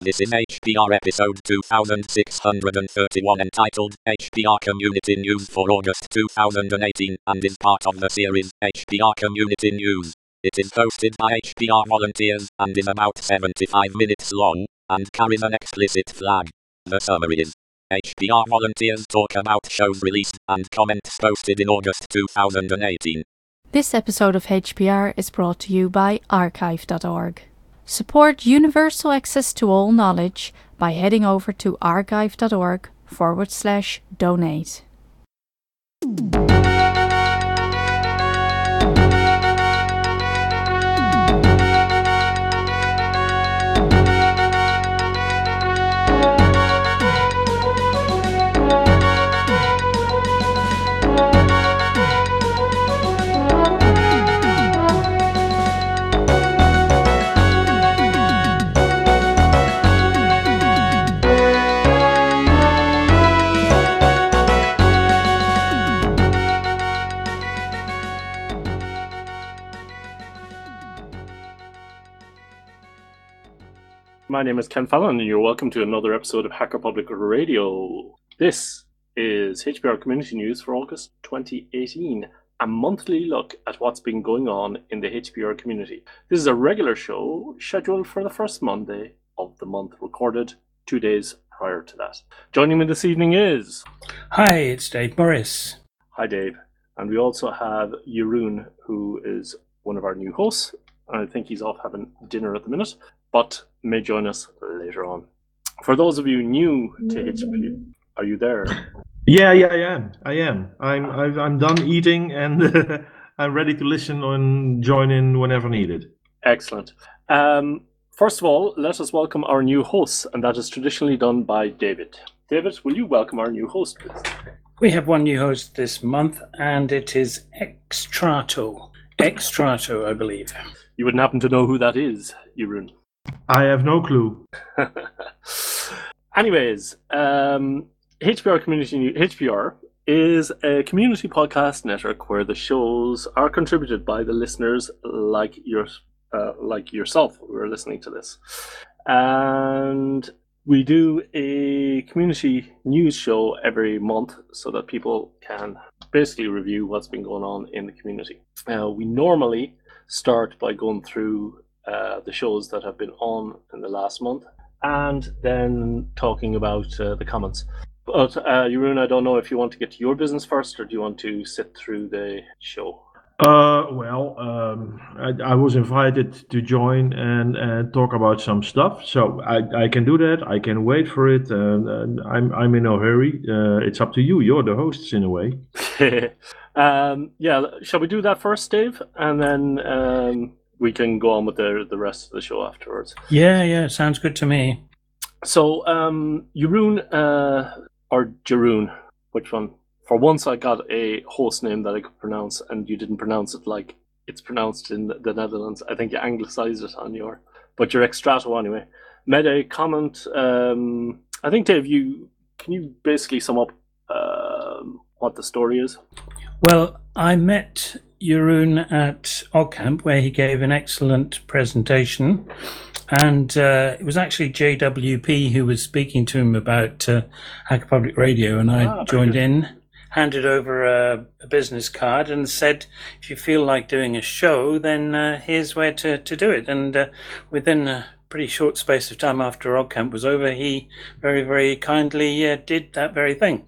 This is HPR episode 2631 entitled HPR Community News for August 2018 and is part of the series HPR Community News. It is hosted by HPR volunteers and is about 75 minutes long and carries an explicit flag. The summary is: HPR volunteers talk about shows released and comments posted in August 2018. This episode of HPR is brought to you by archive.org. Support universal access to all knowledge by heading over to archive.org/donate. My name is Ken Fallon, and you're welcome to another episode of Hacker Public Radio. This is HPR Community News for August 2018, a monthly look at what's been going on in the HPR community. This is a regular show scheduled for the first Monday of the month, recorded 2 days prior to that. Joining me this evening is... Hi, it's Dave Morris. Hi, Dave. And we also have Jeroen, who is one of our new hosts. I think he's off having dinner at the minute, but may join us later on. For those of you new to HPR, are you there? Yeah, I am. I'm done eating and I'm ready to listen and join in whenever needed. Excellent. First of all, let us welcome our new hosts, and that is traditionally done by David. David, will you welcome our new host, please? We have one new host this month, and it is Extrato. Extrato, I believe. You wouldn't happen to know who that is, Jeroen? I have no clue. Anyways, HPR is a community podcast network where the shows are contributed by the listeners like yourself who are listening to this. And we do a community news show every month so that people can basically review what's been going on in the community. We normally start by going through the shows that have been on in the last month, and then talking about the comments. But Jeroen, I don't know if you want to get to your business first, or do you want to sit through the show? I was invited to join and talk about some stuff, so I can do that. I can wait for it. I'm in no hurry. It's up to you. You're the hosts in a way. Shall we do that first, Dave, and then we can go on with the rest of the show afterwards? Yeah, sounds good to me. So, Jeroen, or Jeroen, which one? For once I got a host name that I could pronounce, and you didn't pronounce it like it's pronounced in the Netherlands. I think you anglicized it on but you're Extrato anyway. Made a comment, I think, Dave, can you basically sum up what the story is? Well, I met Jeroen at OggCamp, where he gave an excellent presentation, and it was actually JWP who was speaking to him about Hacker Public Radio, and I joined in, handed over a business card and said, if you feel like doing a show, then here's where to do it. And within a pretty short space of time after OggCamp was over, he very, very kindly did that very thing.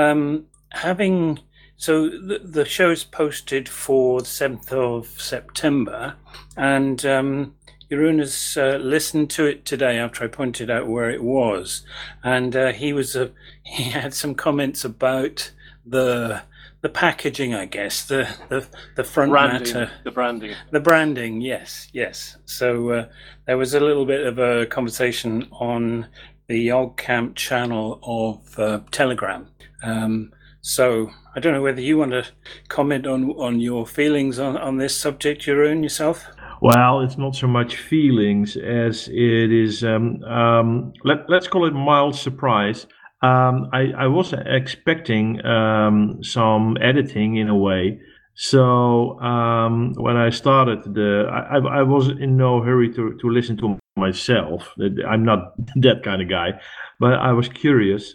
So the show's posted for the 7th of September, and Jeroen has listened to it today after I pointed out where it was, and he had some comments about the packaging, I guess, the front branding, matter, the branding, yes. So there was a little bit of a conversation on the OggCamp channel of Telegram. So I don't know whether you want to comment on your feelings on this subject, Jeroen, yourself. Well, it's not so much feelings as it is, let's call it mild surprise. I was expecting some editing in a way. So when I started, I was in no hurry to listen to myself. I'm not that kind of guy, but I was curious.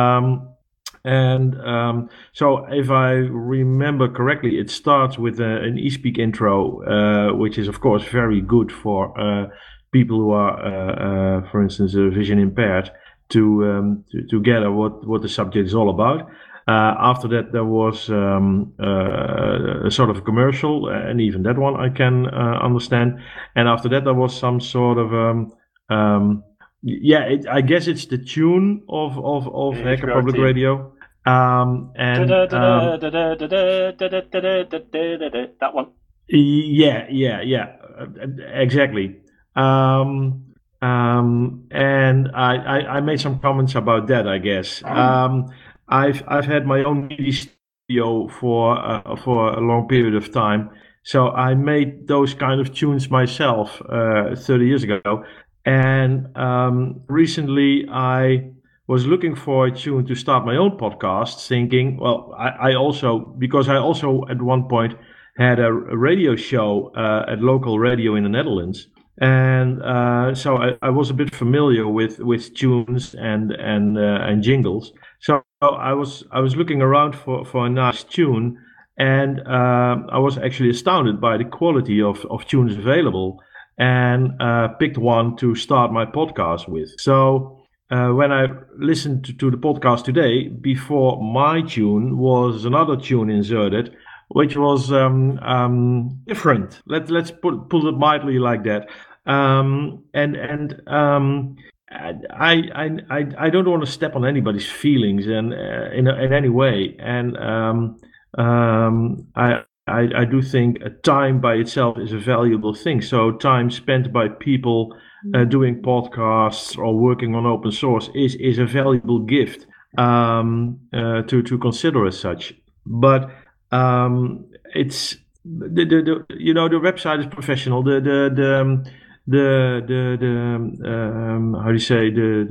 So if I remember correctly, it starts with an eSpeak intro, which is of course very good for people who are, for instance, vision impaired, to gather what the subject is all about. After that, there was a sort of commercial, and even that one I can understand. And after that, there was some sort of I guess it's the tune of Hacker Public Radio. That one. Yeah, exactly. And I made some comments about that, I guess. I've had my own MIDI studio for a long period of time, so I made those kind of tunes myself 30 years ago. And recently I was looking for a tune to start my own podcast, thinking, well, I also at one point had a radio show at local radio in the Netherlands. And so I was a bit familiar with tunes and jingles. So I was looking around for a nice tune, and I was actually astounded by the quality of tunes available, and picked one to start my podcast with. So when I listened to the podcast today, before my tune was another tune inserted, which was different. Let's put it mildly like that. I don't want to step on anybody's feelings and in any way. And I do think time by itself is a valuable thing. So time spent by people doing podcasts or working on open source is a valuable gift to consider as such. But it's the website is professional. The how do you say,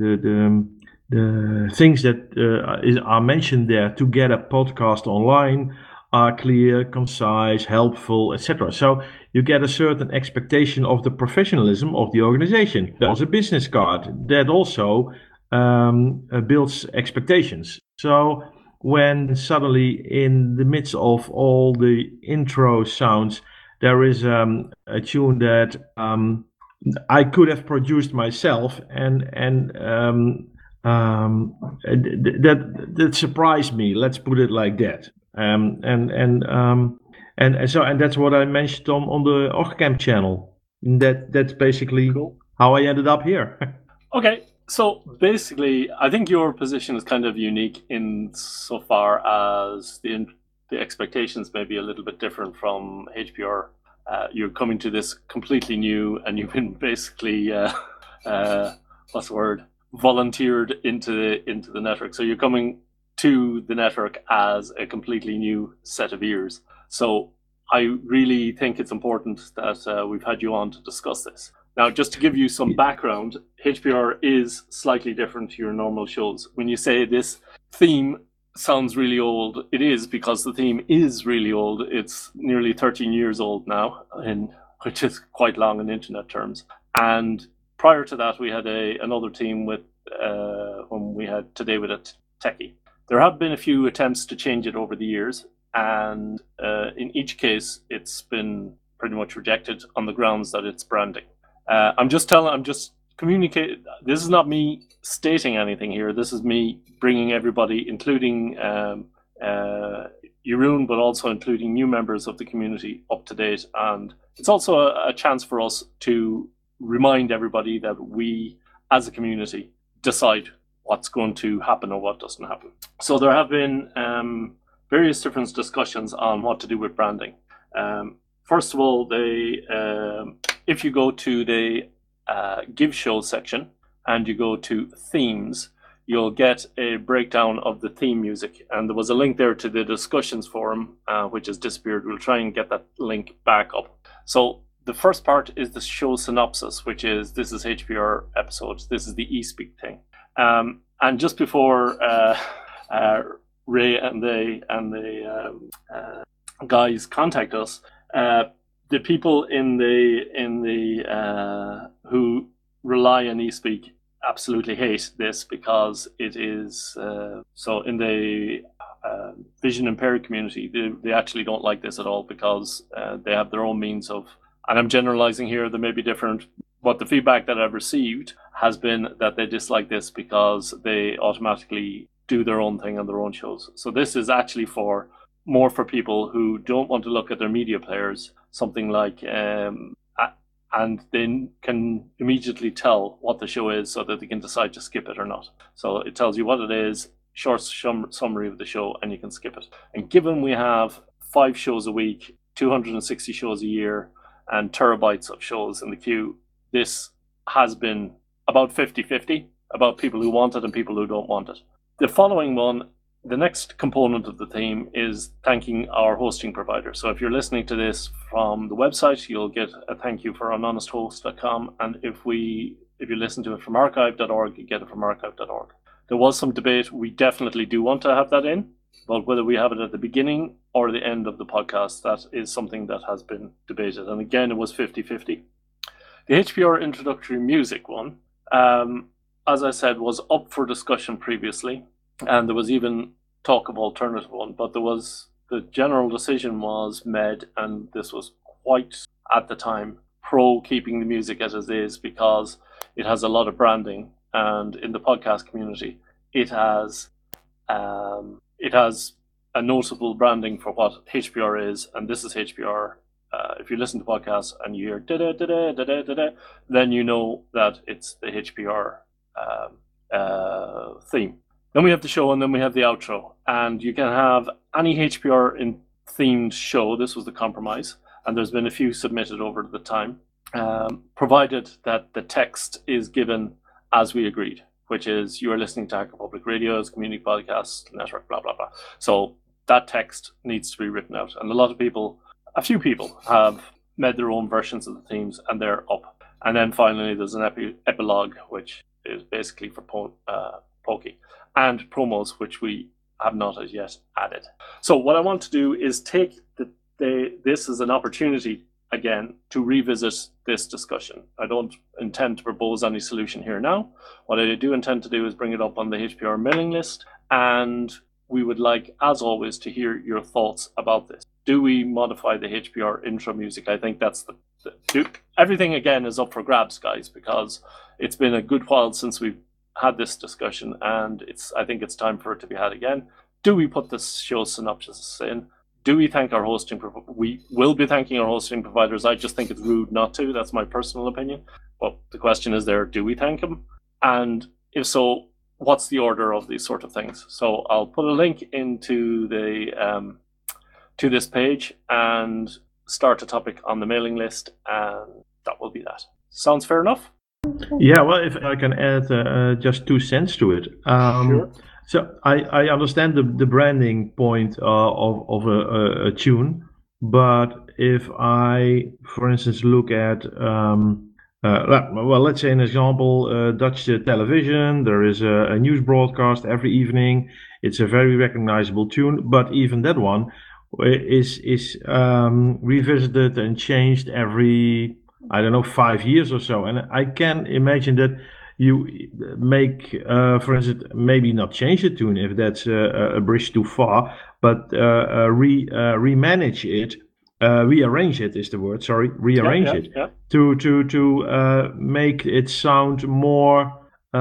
the things that are mentioned there to get a podcast online are clear, concise, helpful, etc. So you get a certain expectation of the professionalism of the organization. There's a business card that also builds expectations. So when suddenly in the midst of all the intro sounds, there is a tune that I could have produced myself, and that surprised me. Let's put it like that. And that's what I mentioned on the OrgCamp channel. That's basically cool. How I ended up here. Okay, so basically, I think your position is kind of unique in so far as the expectations may be a little bit different from HPR. You're coming to this completely new, and you've been basically what's the word? Volunteered into the network. So you're coming to the network as a completely new set of ears. So I really think it's important that we've had you on to discuss this. Now, just to give you some background, HPR is slightly different to your normal shows. When you say this theme sounds really old, it is, because the theme is really old. It's nearly 13 years old now, which is quite long in internet terms. And prior to that, we had another team with when we had Today with a Techie. There have been a few attempts to change it over the years, and in each case, it's been pretty much rejected on the grounds that it's branding. I'm just communicating. This is not me stating anything here. This is me bringing everybody, including Jeroen, but also including new members of the community, up to date. And it's also a chance for us to remind everybody that we, as a community, decide what's going to happen or what doesn't happen. So there have been various different discussions on what to do with branding. First of all, if you go to the Give Show section and you go to themes, you'll get a breakdown of the theme music. And there was a link there to the discussions forum, which has disappeared. We'll try and get that link back up. So the first part is the show synopsis, which is, this is HPR episodes. This is the eSpeak thing. And just before Ray and the guys contact us, the people in the who Rely and eSpeak absolutely hate this because it is so in the vision impaired community, they actually don't like this at all because they have their own means of, and I'm generalizing here, they may be different, but the feedback that I've received has been that they dislike this because they automatically do their own thing on their own shows. So this is actually more for people who don't want to look at their media players, something like and they can immediately tell what the show is so that they can decide to skip it or not. So it tells you what it is, short summary of the show, and you can skip it. And given we have 5 shows a week, 260 shows a year, and terabytes of shows in the queue, this has been about 50-50, about people who want it and people who don't want it. The following one, the next component of the theme is thanking our hosting provider. So if you're listening to this from the website, you'll get a thank you from honesthost.com. And if you listen to it from archive.org, you get it from archive.org. There was some debate. We definitely do want to have that in, but whether we have it at the beginning or the end of the podcast, that is something that has been debated. And again, it was 50-50. The HPR introductory music one, as I said, was up for discussion previously. And there was even talk of alternative one, but the general decision was made, and this was quite, at the time, pro keeping the music as it is because it has a lot of branding, and in the podcast community, it has a notable branding for what HPR is, and this is HPR. If you listen to podcasts and you hear da-da-da-da-da-da-da, then you know that it's the HPR theme. Then we have the show, and then we have the outro. And you can have any HPR themed show. This was the compromise. And there's been a few submitted over the time, provided that the text is given as we agreed, which is you are listening to Hacker Public Radio's community podcast network, blah, blah, blah. So that text needs to be written out. And a few people have made their own versions of the themes, and they're up. And then finally, there's an epilogue, which is basically for Pokey, and promos, which we have not as yet added. So what I want to do is take this as an opportunity, again, to revisit this discussion. I don't intend to propose any solution here now. What I do intend to do is bring it up on the HPR mailing list, and we would like, as always, to hear your thoughts about this. Do we modify the HPR intro music? I think that's everything, again, is up for grabs, guys, because it's been a good while since we've had this discussion, and I think it's time for it to be had again. Do we put this show synopsis in? Do we thank our hosting providers? We will be thanking our hosting providers. I just think it's rude not to. That's my personal opinion. But the question is there, do we thank them? And if so, what's the order of these sort of things? So I'll put a link into to this page and start a topic on the mailing list, and that will be that. Sounds fair enough? Yeah, well, if I can add just 2 cents to it. Sure. So I understand the branding point of a tune, but if I, for instance, look at, let's say an example, Dutch television, there is a news broadcast every evening. It's a very recognizable tune, but even that one is revisited and changed every, 5 years or so. And I can imagine that you make, for instance, maybe not change the tune if that's a bridge too far, but remanage it, rearrange it is the word, sorry, rearrange it to make it sound more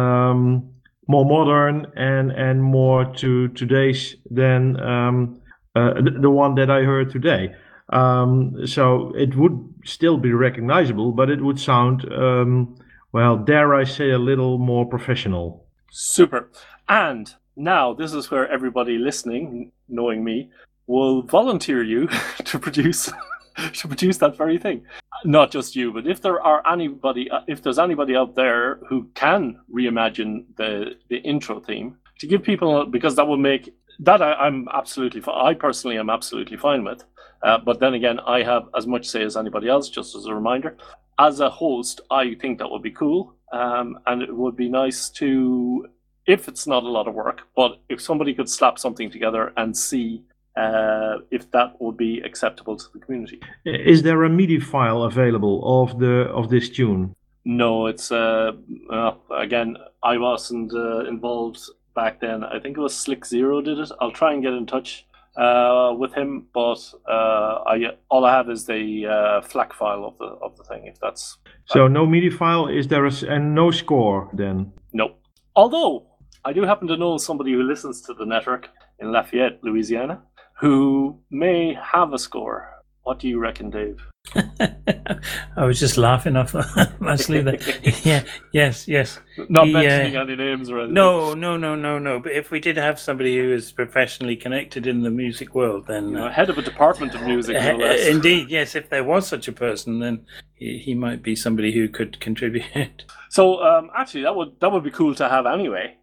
modern and more to today's than the one that I heard today. So it would still be recognizable, but it would sound, dare I say, a little more professional. Super. And now this is where everybody listening, knowing me, will volunteer you to produce that very thing. Not just you, but if there's anybody out there who can reimagine the intro theme to give people, because that will make that I'm absolutely. I personally am absolutely fine with. But then again, I have as much say as anybody else, just as a reminder. As a host, I think that would be cool. And it would be nice to, if it's not a lot of work, but if somebody could slap something together and see if that would be acceptable to the community. Is there a MIDI file available of this tune? No, it's again, I wasn't involved back then. I think it was Slick Zero did it. I'll try and get in touch with him, but all I have is the FLAC file of the thing. If that's So no MIDI file. Is there and no score then? no. Although I do happen to know somebody who listens to the network in Lafayette, Louisiana, who may have a score. What do you reckon, Dave? I was just laughing off. Let's leave that. Yeah, yes. Not mentioning any names or anything. No. But if we did have somebody who is professionally connected in the music world, then head of a department of music, no less. Indeed, yes. If there was such a person, then he might be somebody who could contribute. So actually, that would be cool to have anyway.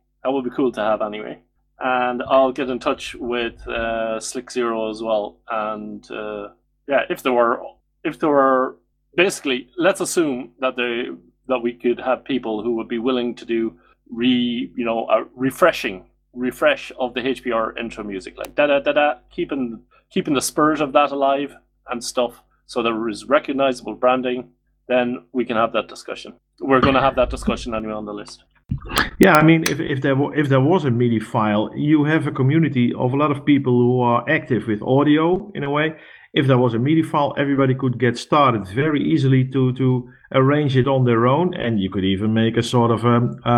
And I'll get in touch with Slick Zero as well. And if there were basically, let's assume that we could have people who would be willing to do a refresh of the HPR intro music, like da da da da, keeping the spirit of that alive and stuff, so there is recognizable branding. Then we can have that discussion. We're going to have that discussion anyway on the list. Yeah, I mean, if there was a MIDI file, you have a community of a lot of people who are active with audio in a way. If there was a MIDI file, everybody could get started very easily to arrange it on their own, and you could even make a sort of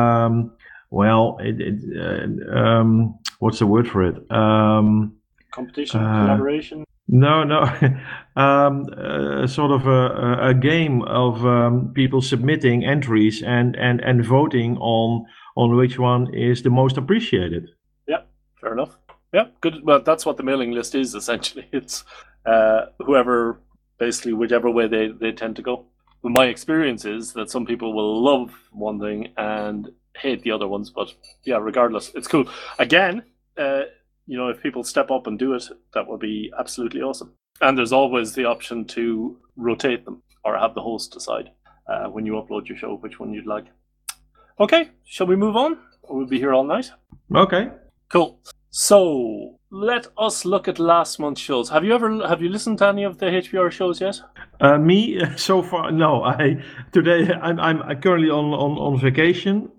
what's the word for it? Competition, collaboration. No, sort of a game of people submitting entries and voting on which one is the most appreciated. Yeah, fair enough. Yeah, good. Well, that's what the mailing list is essentially. It's whichever way they tend to go. But my experience is that some people will love one thing and hate the other ones. But yeah, regardless, it's cool. Again, if people step up and do it, that would be absolutely awesome. And there's always the option to rotate them or have the host decide when you upload your show which one you'd like. Okay, shall we move on? We'll be here all night. Okay. Cool. So let us look at last month's shows. Have you listened to any of the HPR shows yet? Me so far, no. Today I'm currently on vacation.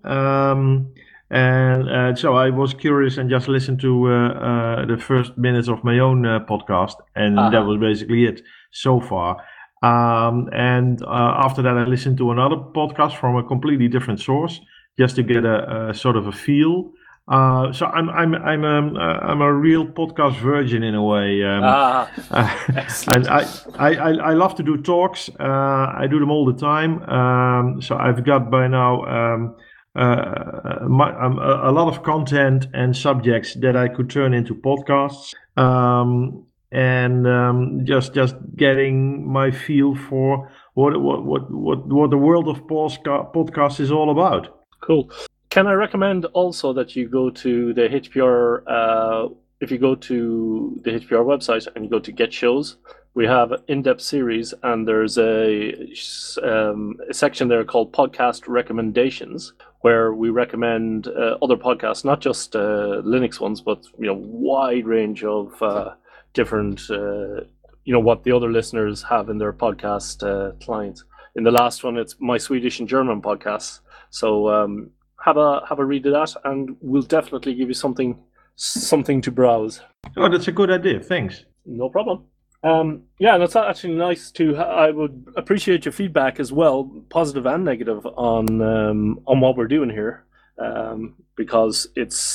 And so I was curious and just listened to the first minutes of my own podcast, and that was basically it so far. And after that, I listened to another podcast from a completely different source, just to get a sort of a feel. So I'm a real podcast virgin in a way. And I love to do talks. I do them all the time. So I've got by now. A lot of content and subjects that I could turn into podcasts, and just getting my feel for what the world of podcasts is all about. Cool. Can I recommend also that you go to the HPR? If you go to the HPR website and you go to Get Shows, we have an in-depth series, and there's a section there called Podcast Recommendations, where we recommend other podcasts, not just Linux ones, but wide range of different, what the other listeners have in their podcast clients. In the last one, it's my Swedish and German podcasts. So have a read of that, and we'll definitely give you something to browse. Oh, that's a good idea. Thanks. No problem. And it's actually nice I would appreciate your feedback as well, positive and negative, on what we're doing here, because it's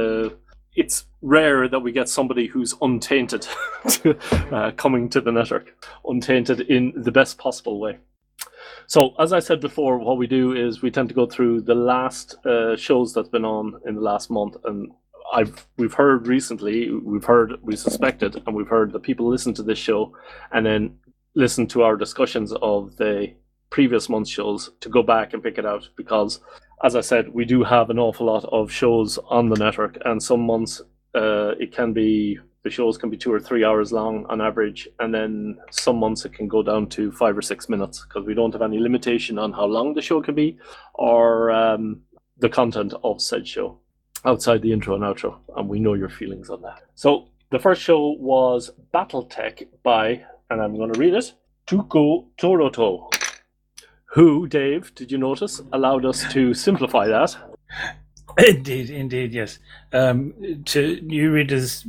rare that we get somebody who's untainted coming to the network, untainted in the best possible way. So, as I said before, what we do is we tend to go through the last shows that's been on in the last month, and we've heard recently, we suspected, and we've heard that people listen to this show and then listen to our discussions of the previous month's shows to go back and pick it out, because, as I said, we do have an awful lot of shows on the network, and some months the shows can be 2 or 3 hours long on average, and then some months it can go down to 5 or 6 minutes, because we don't have any limitation on how long the show can be or the content of said show outside the intro and outro, and we know your feelings on that. So the first show was Battletech by, and I'm going to read it, Tuko Toroto, who, Dave, did you notice, allowed us to simplify that. Indeed, yes. To new readers,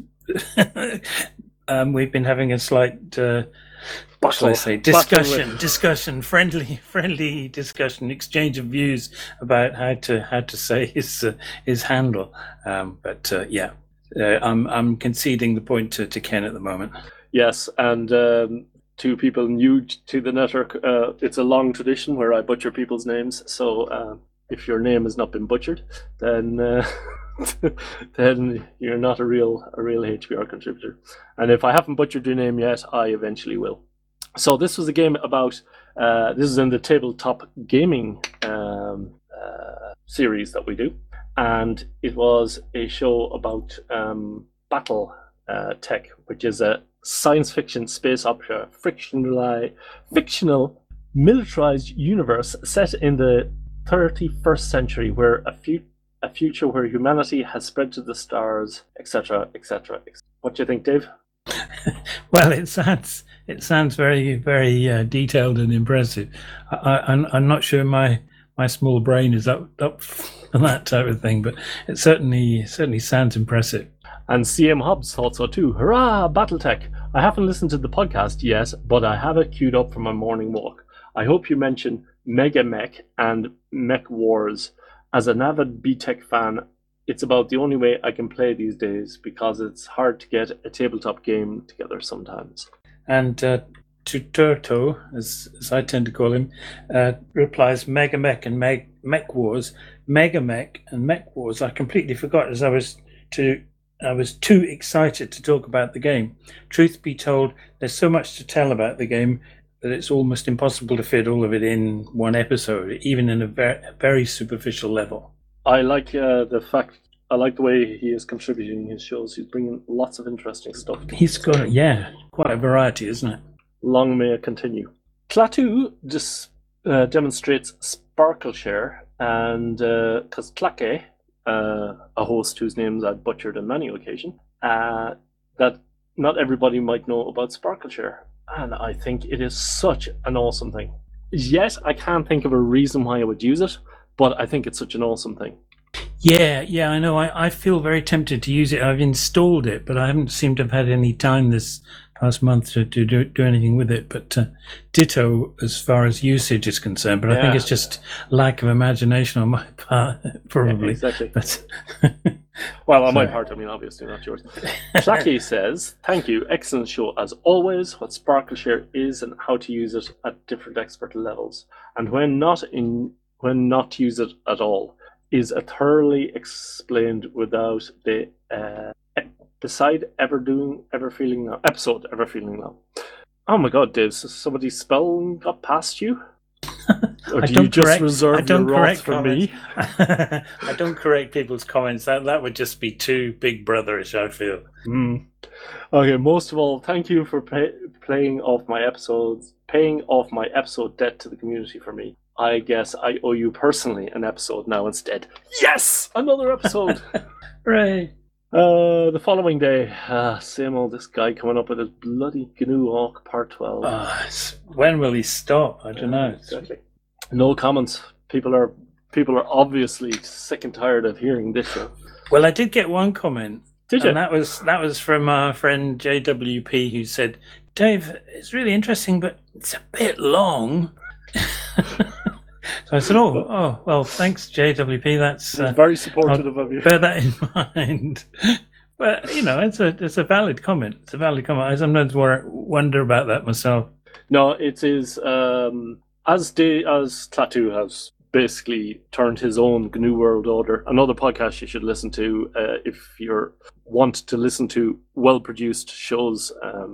we've been having a slight, what shall I say, discussion, friendly discussion, exchange of views about how to say his handle. I'm conceding the point to Ken at the moment. Yes, and to people new to the network, it's a long tradition where I butcher people's names. So if your name has not been butchered, then then you're not a real HPR contributor. And if I haven't butchered your name yet, I eventually will. So this was a game about. This is in the tabletop gaming series that we do, and it was a show about Battle Tech, which is a science fiction space opera fictional militarized universe set in the 31st century, where a future where humanity has spread to the stars, etc., etc. What do you think, Dave? Well, it sounds very, very detailed and impressive. I'm not sure my small brain is up for that type of thing, but it certainly sounds impressive. And CM Hobbs thought so too. Hurrah, Battletech! I haven't listened to the podcast yet, but I have it queued up for my morning walk. I hope you mention Mega Mech and Mech Wars. As an avid BTech fan, it's about the only way I can play these days because it's hard to get a tabletop game together sometimes. And Tuturto, as I tend to call him, replies Mega Mech and Mech Wars. Mega Mech and Mech Wars I completely forgot, as I was too excited to talk about the game. Truth be told, there's so much to tell about the game that it's almost impossible to fit all of it in one episode, even in a very superficial level. I like I like the way he is contributing his shows. He's bringing lots of interesting stuff. He's got, quite a variety, isn't it? Long may it continue. Klaatu demonstrates Sparkle Share, and because Tlake, a host whose names I've butchered on many occasions, that not everybody might know about Sparkle Share. And I think it is such an awesome thing. Yet, I can't think of a reason why I would use it, but I think it's such an awesome thing. Yeah, I know. I feel very tempted to use it. I've installed it, but I haven't seemed to have had any time this past month to do anything with it. But ditto as far as usage is concerned. But I think it's just lack of imagination on my part, probably. Yeah, exactly. But well, on my part, I mean, obviously not yours. Shlaki says, "Thank you, excellent show as always. What Sparkle Share is and how to use it at different expert levels, and when not to use it at all, is thoroughly explained without the episode ever feeling now." Oh my God, Dave! So somebody's spell got past you? Or do you just reserve your wrath for me? I don't correct people's comments. That would just be too big brotherish, I feel. Okay, most of all, thank you for paying off my episode debt to the community for me. I guess I owe you personally an episode now instead. Yes! Another episode! Right. The following day, same old this guy coming up with his bloody GNU Awk Part 12. When will he stop? I don't know. Exactly. No comments. People are obviously sick and tired of hearing this show. Well, I did get one comment. Did you? And that was from our friend JWP, who said, "Dave, it's really interesting, but it's a bit long." So I said, "Oh, well, thanks, JWP. That's very supportive of you. Bear that in mind." But it's a valid comment. It's a valid comment. I sometimes wonder about that myself. No, it is as Klaatu has basically turned his own GNU World Order. Another podcast you should listen to if you want to listen to well-produced shows.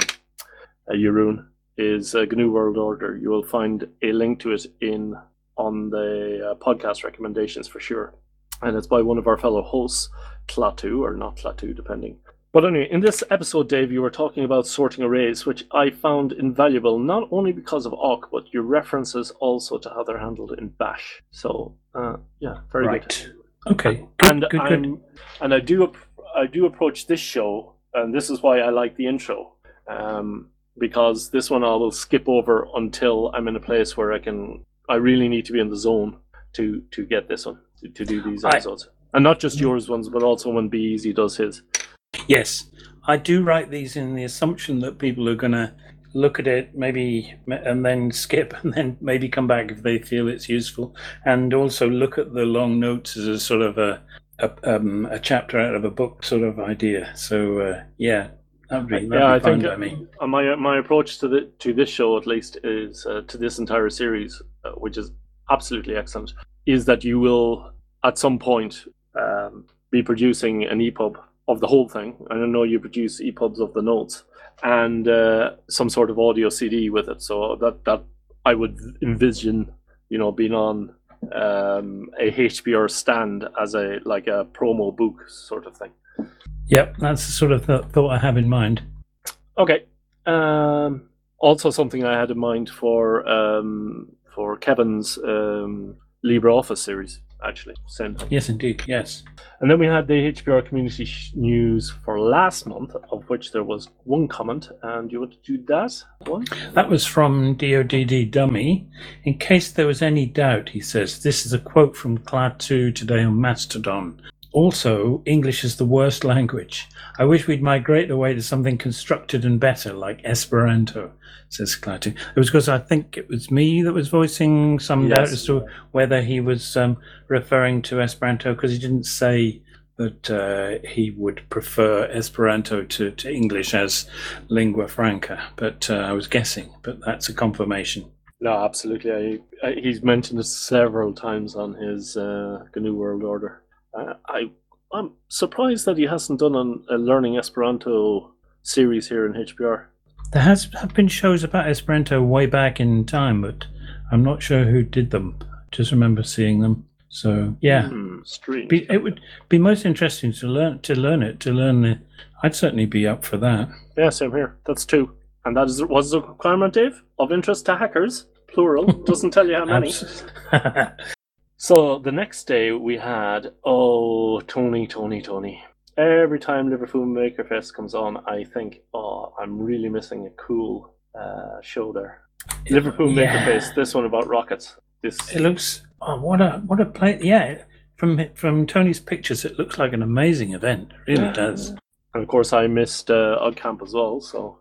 Jeroen is GNU World Order. You will find a link to it on the podcast recommendations for sure. And it's by one of our fellow hosts, Klaatu, or not Klaatu, depending. But anyway, in this episode, Dave, you were talking about sorting arrays, which I found invaluable, not only because of awk, but your references also to how they're handled in Bash. So, very good. Okay, good. And I do approach this show, and this is why I like the intro, because this one I will skip over until I'm in a place where I can I really need to be in the zone to get this one, to do these episodes. And not just yours ones, but also when Be Easy does his. Yes, I do write these in the assumption that people are going to look at it maybe and then skip and then maybe come back if they feel it's useful, and also look at the long notes as a sort of a chapter out of a book sort of idea. So that'd be fine by me. My approach to this show, at least, is to this entire series, which is absolutely excellent, is that you will at some point be producing an EPUB of the whole thing. I don't know, you produce EPUBs of the notes and some sort of audio CD with it. So that I would envision, being on a HPR stand as a promo book sort of thing. Yep, that's the sort of thought I have in mind. Okay. Also, something I had in mind for Kevin's LibreOffice series, actually. Yes, indeed. Yes. And then we had the HPR community news for last month, of which there was one comment. And you want to do that one? That was from DODD Dummy. In case there was any doubt, he says, this is a quote from Klaatu today on Mastodon. Also, English is the worst language. I wish we'd migrate away to something constructed and better, like Esperanto, says Klaatu. It was because I think it was me that was voicing some doubt as to whether he was referring to Esperanto, because he didn't say that he would prefer Esperanto to English as lingua franca. But I was guessing, but that's a confirmation. No, absolutely. He's mentioned it several times on his GNU World Order. I'm surprised that he hasn't done a Learning Esperanto series here in HPR. There have been shows about Esperanto way back in time, but I'm not sure who did them. Just remember seeing them. So yeah, strange. It would be most interesting to learn. I'd certainly be up for that. Yeah, same here. That's 2, and that was the requirement, Dave, of interest to hackers, plural. Doesn't tell you how many. So the next day we had, Tony. Every time Liverpool Maker Fest comes on, I think, I'm really missing a cool show there. Liverpool Maker Fest, this one about rockets. It looks, what a play! Yeah, from Tony's pictures, it looks like an amazing event. It really does. And of course, I missed Camp as well. So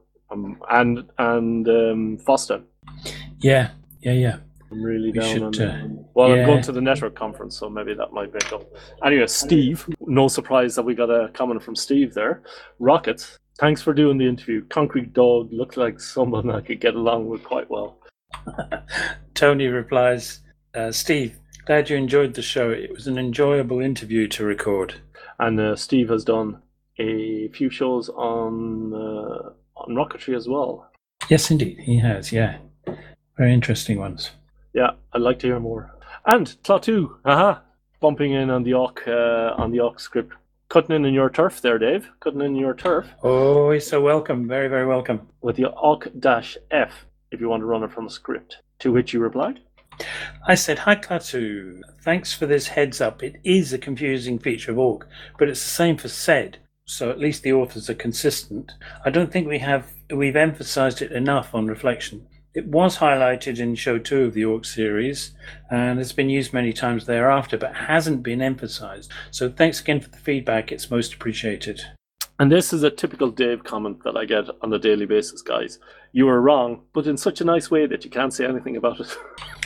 and Foster. Yeah. I'm really down on that. I'm going to the network conference, so maybe that might make up. Anyway, Steve, no surprise that we got a comment from Steve there. Rockets, thanks for doing the interview. Concrete Dog looked like someone I could get along with quite well. Tony replies, Steve, glad you enjoyed the show. It was an enjoyable interview to record. And Steve has done a few shows on rocketry as well. Yes, indeed, he has, yeah. Very interesting ones. Yeah, I'd like to hear more. And Klaatu, bumping in on the Awk script. Cutting in your turf there, Dave. Cutting in your turf. Oh, he's so welcome. Very, very welcome. With the Awk-F, if you want to run it from a script. To which you replied? I said, hi, Klaatu. Thanks for this heads up. It is a confusing feature of Awk, but it's the same for SED. So at least the authors are consistent. I don't think we've emphasized it enough on reflection. It was highlighted in show 2 of the Awk series, and it's been used many times thereafter, but hasn't been emphasized. So thanks again for the feedback. It's most appreciated. And this is a typical Dave comment that I get on a daily basis, guys. You were wrong, but in such a nice way that you can't say anything about it.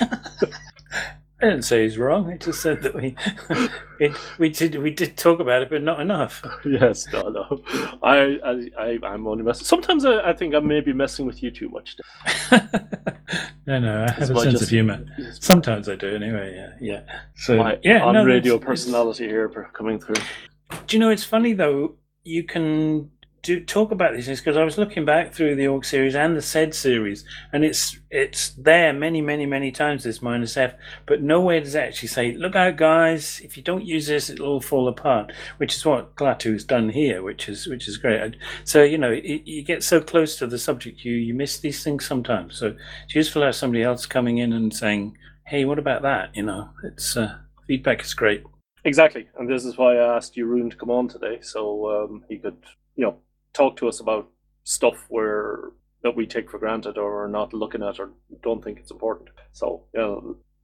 I didn't say he's wrong. I just said that we did talk about it, but not enough. Yes, no. I'm only messing. Sometimes I think I may be messing with you too much. No, I have a sense of humour. Sometimes I do, anyway. Yeah. So radio personality here coming through. Do you know, it's funny though. You can talk about these things because I was looking back through the Awk series and the SED series, and it's there many times, this -F, but nowhere does it actually say, look out guys, if you don't use this it'll all fall apart, which is what Klaatu's done here, which is great. So you get so close to the subject you miss these things sometimes, so it's useful to have somebody else coming in and saying, hey, what about that? It's feedback is great. Exactly, and this is why I asked Jeroen to come on today, so he could talk to us about stuff that we take for granted or are not looking at or don't think it's important. So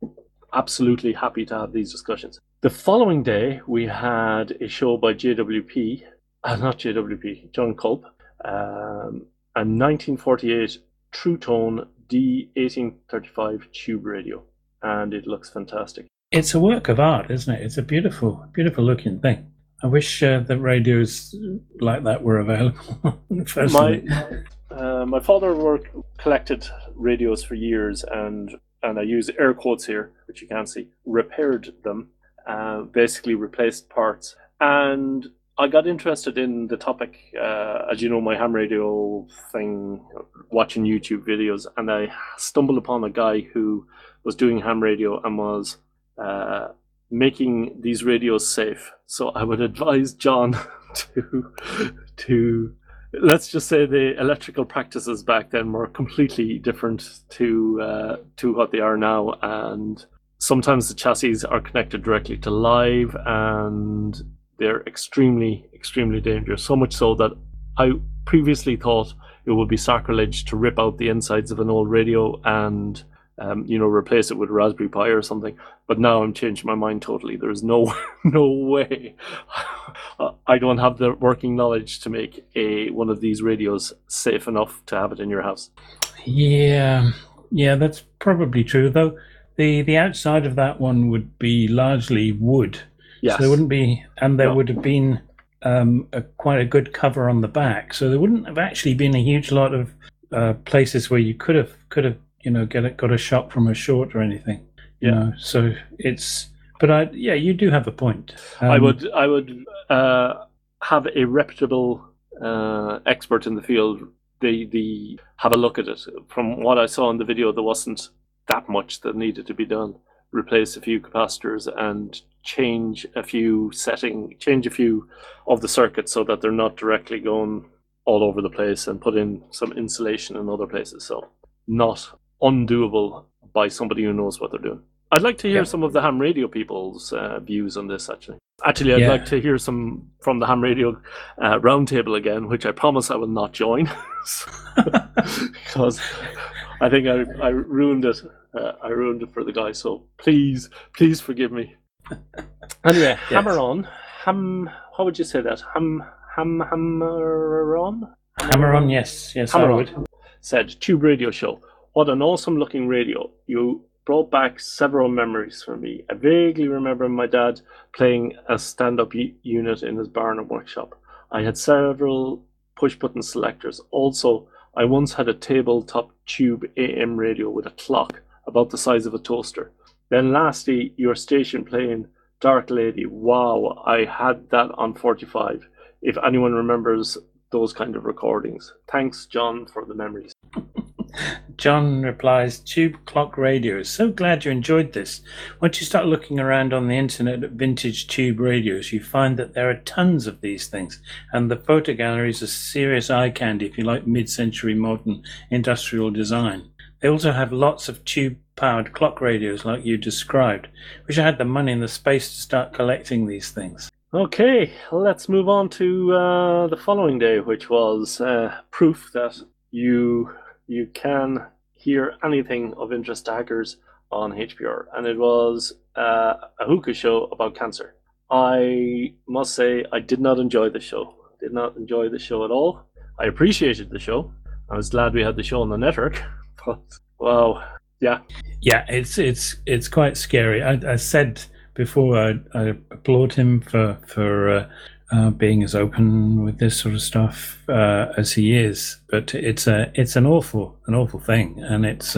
absolutely happy to have these discussions. The following day, we had a show by John Culp, a 1948 True Tone D1835 tube radio, and it looks fantastic. It's a work of art, isn't it? It's a beautiful, beautiful looking thing. I wish the radios like that were available. My father collected radios for years, and I use air quotes here, which you can't see, repaired them, basically replaced parts. And I got interested in the topic, as you know, my ham radio thing, watching YouTube videos, and I stumbled upon a guy who was doing ham radio and was making these radios safe. So I would advise John to let's just say the electrical practices back then were completely different to what they are now, and sometimes the chassis are connected directly to live, and they're extremely, extremely dangerous. So much so that I previously thought it would be sacrilege to rip out the insides of an old radio and replace it with a Raspberry Pi or something. But now I'm changing my mind totally. There's no way. I don't have the working knowledge to make one of these radios safe enough to have it in your house. Yeah, that's probably true. Though the outside of that one would be largely wood. Yes. So there wouldn't be, and there would have been quite a good cover on the back. So there wouldn't have actually been a huge lot of places where you could have got a shot from a short or anything. So it's. But you do have a point. I would have a reputable expert in the field. They have a look at it. From what I saw in the video, there wasn't that much that needed to be done. Replace a few capacitors and change a few of the circuits so that they're not directly going all over the place, and put in some insulation in other places. So not undoable by somebody who knows what they're doing. I'd like to hear some of the ham radio people's views on this, actually. I'd like to hear some from the ham radio roundtable again, which I promise I will not join, because I think I ruined it. I ruined it for the guy, so please forgive me. Anyway, Hammer On. How would you say that? Hammer On? Hammer On, yes, Hammer On said, Tube Radio Show. What an awesome looking radio. You brought back several memories for me. I vaguely remember my dad playing a stand-up unit in his barn and workshop. I had several push-button selectors. Also, I once had a tabletop tube AM radio with a clock about the size of a toaster. Then lastly, your station playing Dark Lady. Wow, I had that on 45. If anyone remembers those kind of recordings. Thanks, John, for the memories. John replies, Tube Clock radios. So glad you enjoyed this. Once you start looking around on the internet at vintage tube radios, you find that there are tons of these things, and the photo galleries are serious eye candy if you like mid-century modern industrial design. They also have lots of tube-powered clock radios like you described. Wish I had the money and the space to start collecting these things. Okay, let's move on to the following day, which was proof that you can hear anything of interest to hackers on HPR, and it was a hookah show about cancer. I must say I did not enjoy the show. Did not enjoy the show at all. I appreciated the show. I was glad we had the show on the network, but wow, yeah, it's quite scary. I said before I applaud him for being as open with this sort of stuff as he is, but it's an awful thing, and it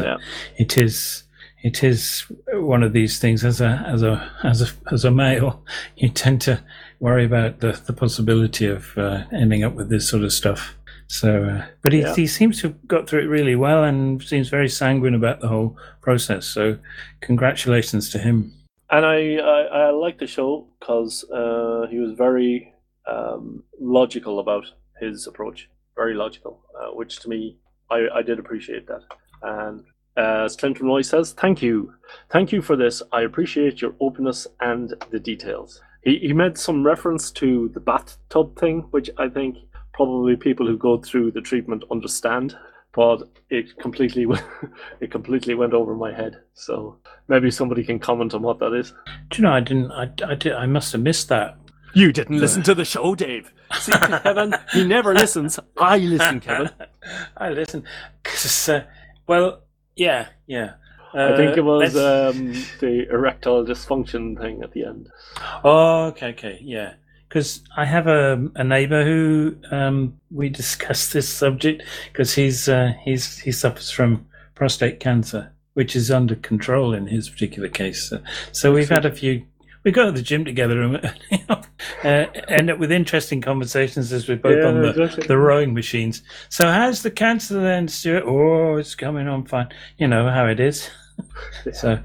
is one of these things. As a male, you tend to worry about the possibility of ending up with this sort of stuff. So, but he seems to have got through it really well, and seems very sanguine about the whole process. So, congratulations to him. And I liked the show because he was very logical about his approach. Very logical, which to me, I did appreciate that. And as Clinton Roy says, thank you for this. I appreciate your openness and the details. He made some reference to the bathtub thing, which I think probably people who go through the treatment understand. but it completely went over my head. So maybe somebody can comment on what that is. Do you know, I must have missed that. You didn't listen to the show, Dave. See, Kevin, he never listens. I listen, Kevin. I listen. 'Cause, well, yeah. I think it was the erectile dysfunction thing at the end. Oh, okay, yeah. Because I have a neighbour who we discussed this subject because he suffers from prostate cancer, which is under control in his particular case. So we've had a few. We go to the gym together and end up with interesting conversations as we're both on the rowing machines. So how's the cancer then, Stuart? Oh, it's coming on fine. You know how it is. So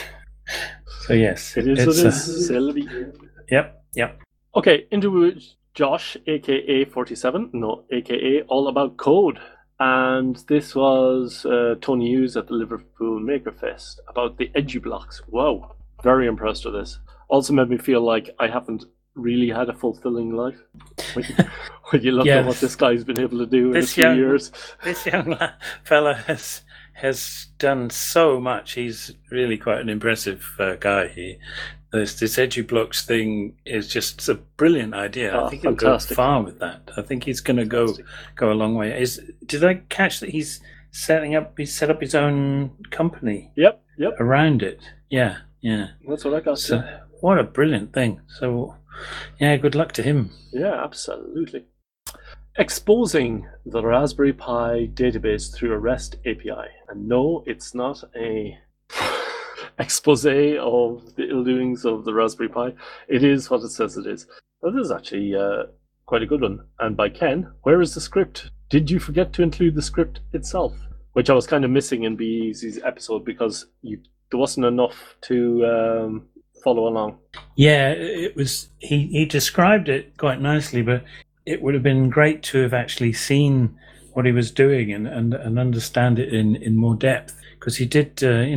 yes. It is what it is, Sylvie. Yep. Okay, into Josh, aka 47, no, aka All About Code. And this was Tony Hughes at the Liverpool Makerfest about the EduBlocks. Wow, very impressed with this. Also made me feel like I haven't really had a fulfilling life. When you look at what this guy's been able to do in a few years. This young fella has done so much. He's really quite an impressive guy. This EduBlocks thing is just a brilliant idea. I think he'll go far with that. I think he's going to go a long way. Did I catch that he's set up his own company? Yep. Around it. Yeah. That's what I got. So, what a brilliant thing. So, yeah, good luck to him. Yeah, absolutely. Exposing the Raspberry Pi database through a REST API. And no, it's not a expose of the ill doings of the Raspberry Pi. It is what it says it is. Well, this is actually quite a good one. And by Ken, where is the script? Did you forget to include the script itself? Which I was kind of missing in BEZ's episode because there wasn't enough to follow along. Yeah, it was. He described it quite nicely, but it would have been great to have actually seen what he was doing and understand it in more depth, because he did.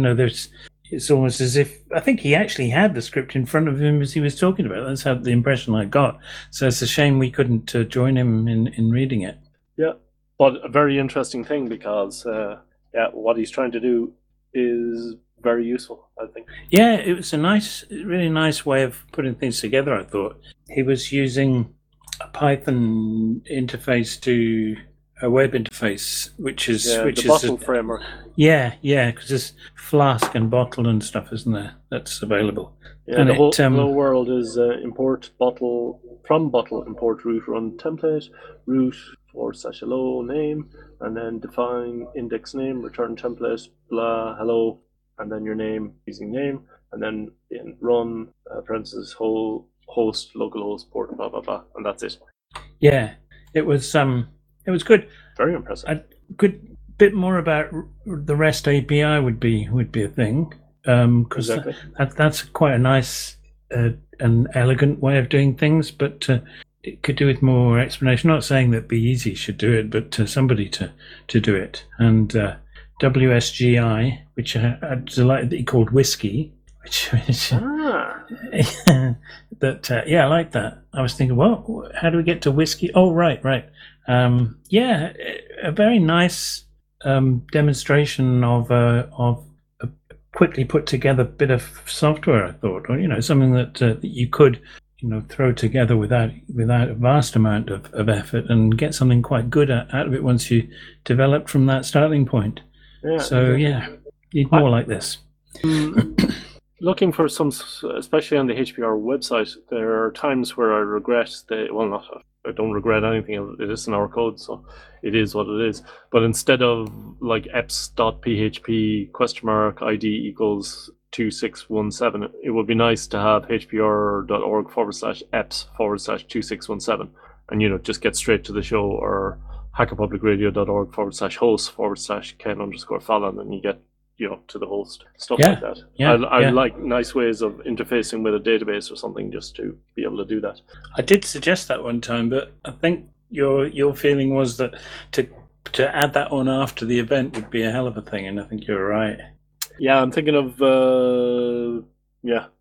It's almost as if I think he actually had the script in front of him as he was talking about it. That's how the impression I got. So it's a shame we couldn't join him in reading it. Yeah, but a very interesting thing because what he's trying to do is very useful, I think. Yeah, it was really nice way of putting things together, I thought. He was using a Python interface to a web interface, which is the Bottle framework. Yeah, because there's Flask and Bottle and stuff, isn't there? That's available. Yeah, and the whole Hello World is import Bottle from Bottle, import root run template, root /hello name, and then define index name, return template, blah, hello, and then your name using name, and then in run parentheses whole host localhost port blah blah blah, and that's it. Yeah, it was good. Very impressive. A good bit more about the REST API would be a thing, because exactly. That's quite a nice and elegant way of doing things, but it could do with more explanation. Not saying that BEZ should do it, but somebody to do it. And WSGI, which I'm delighted that he called Whiskey, which I like that. I was thinking, well, how do we get to whiskey? Oh, right. A very nice demonstration of a quickly put together bit of software, I thought, or something that you could throw together without a vast amount of effort and get something quite good out of it once you develop from that starting point. Yeah. So need more like this. Looking for some, especially on the HPR website, there are times where I regret I don't regret anything. It is in our code, so it is what it is. But instead of like eps.php !ID equals 2617, it would be nice to have hpr.org/eps/2617, and just get straight to the show, or hackerpublicradio.org/host/Ken_Fallon, and you get to the host, stuff like that. I like nice ways of interfacing with a database or something, just to be able to do that. I did suggest that one time, but I think your feeling was that to add that on after the event would be a hell of a thing, and I think you're right. Yeah, I'm thinking of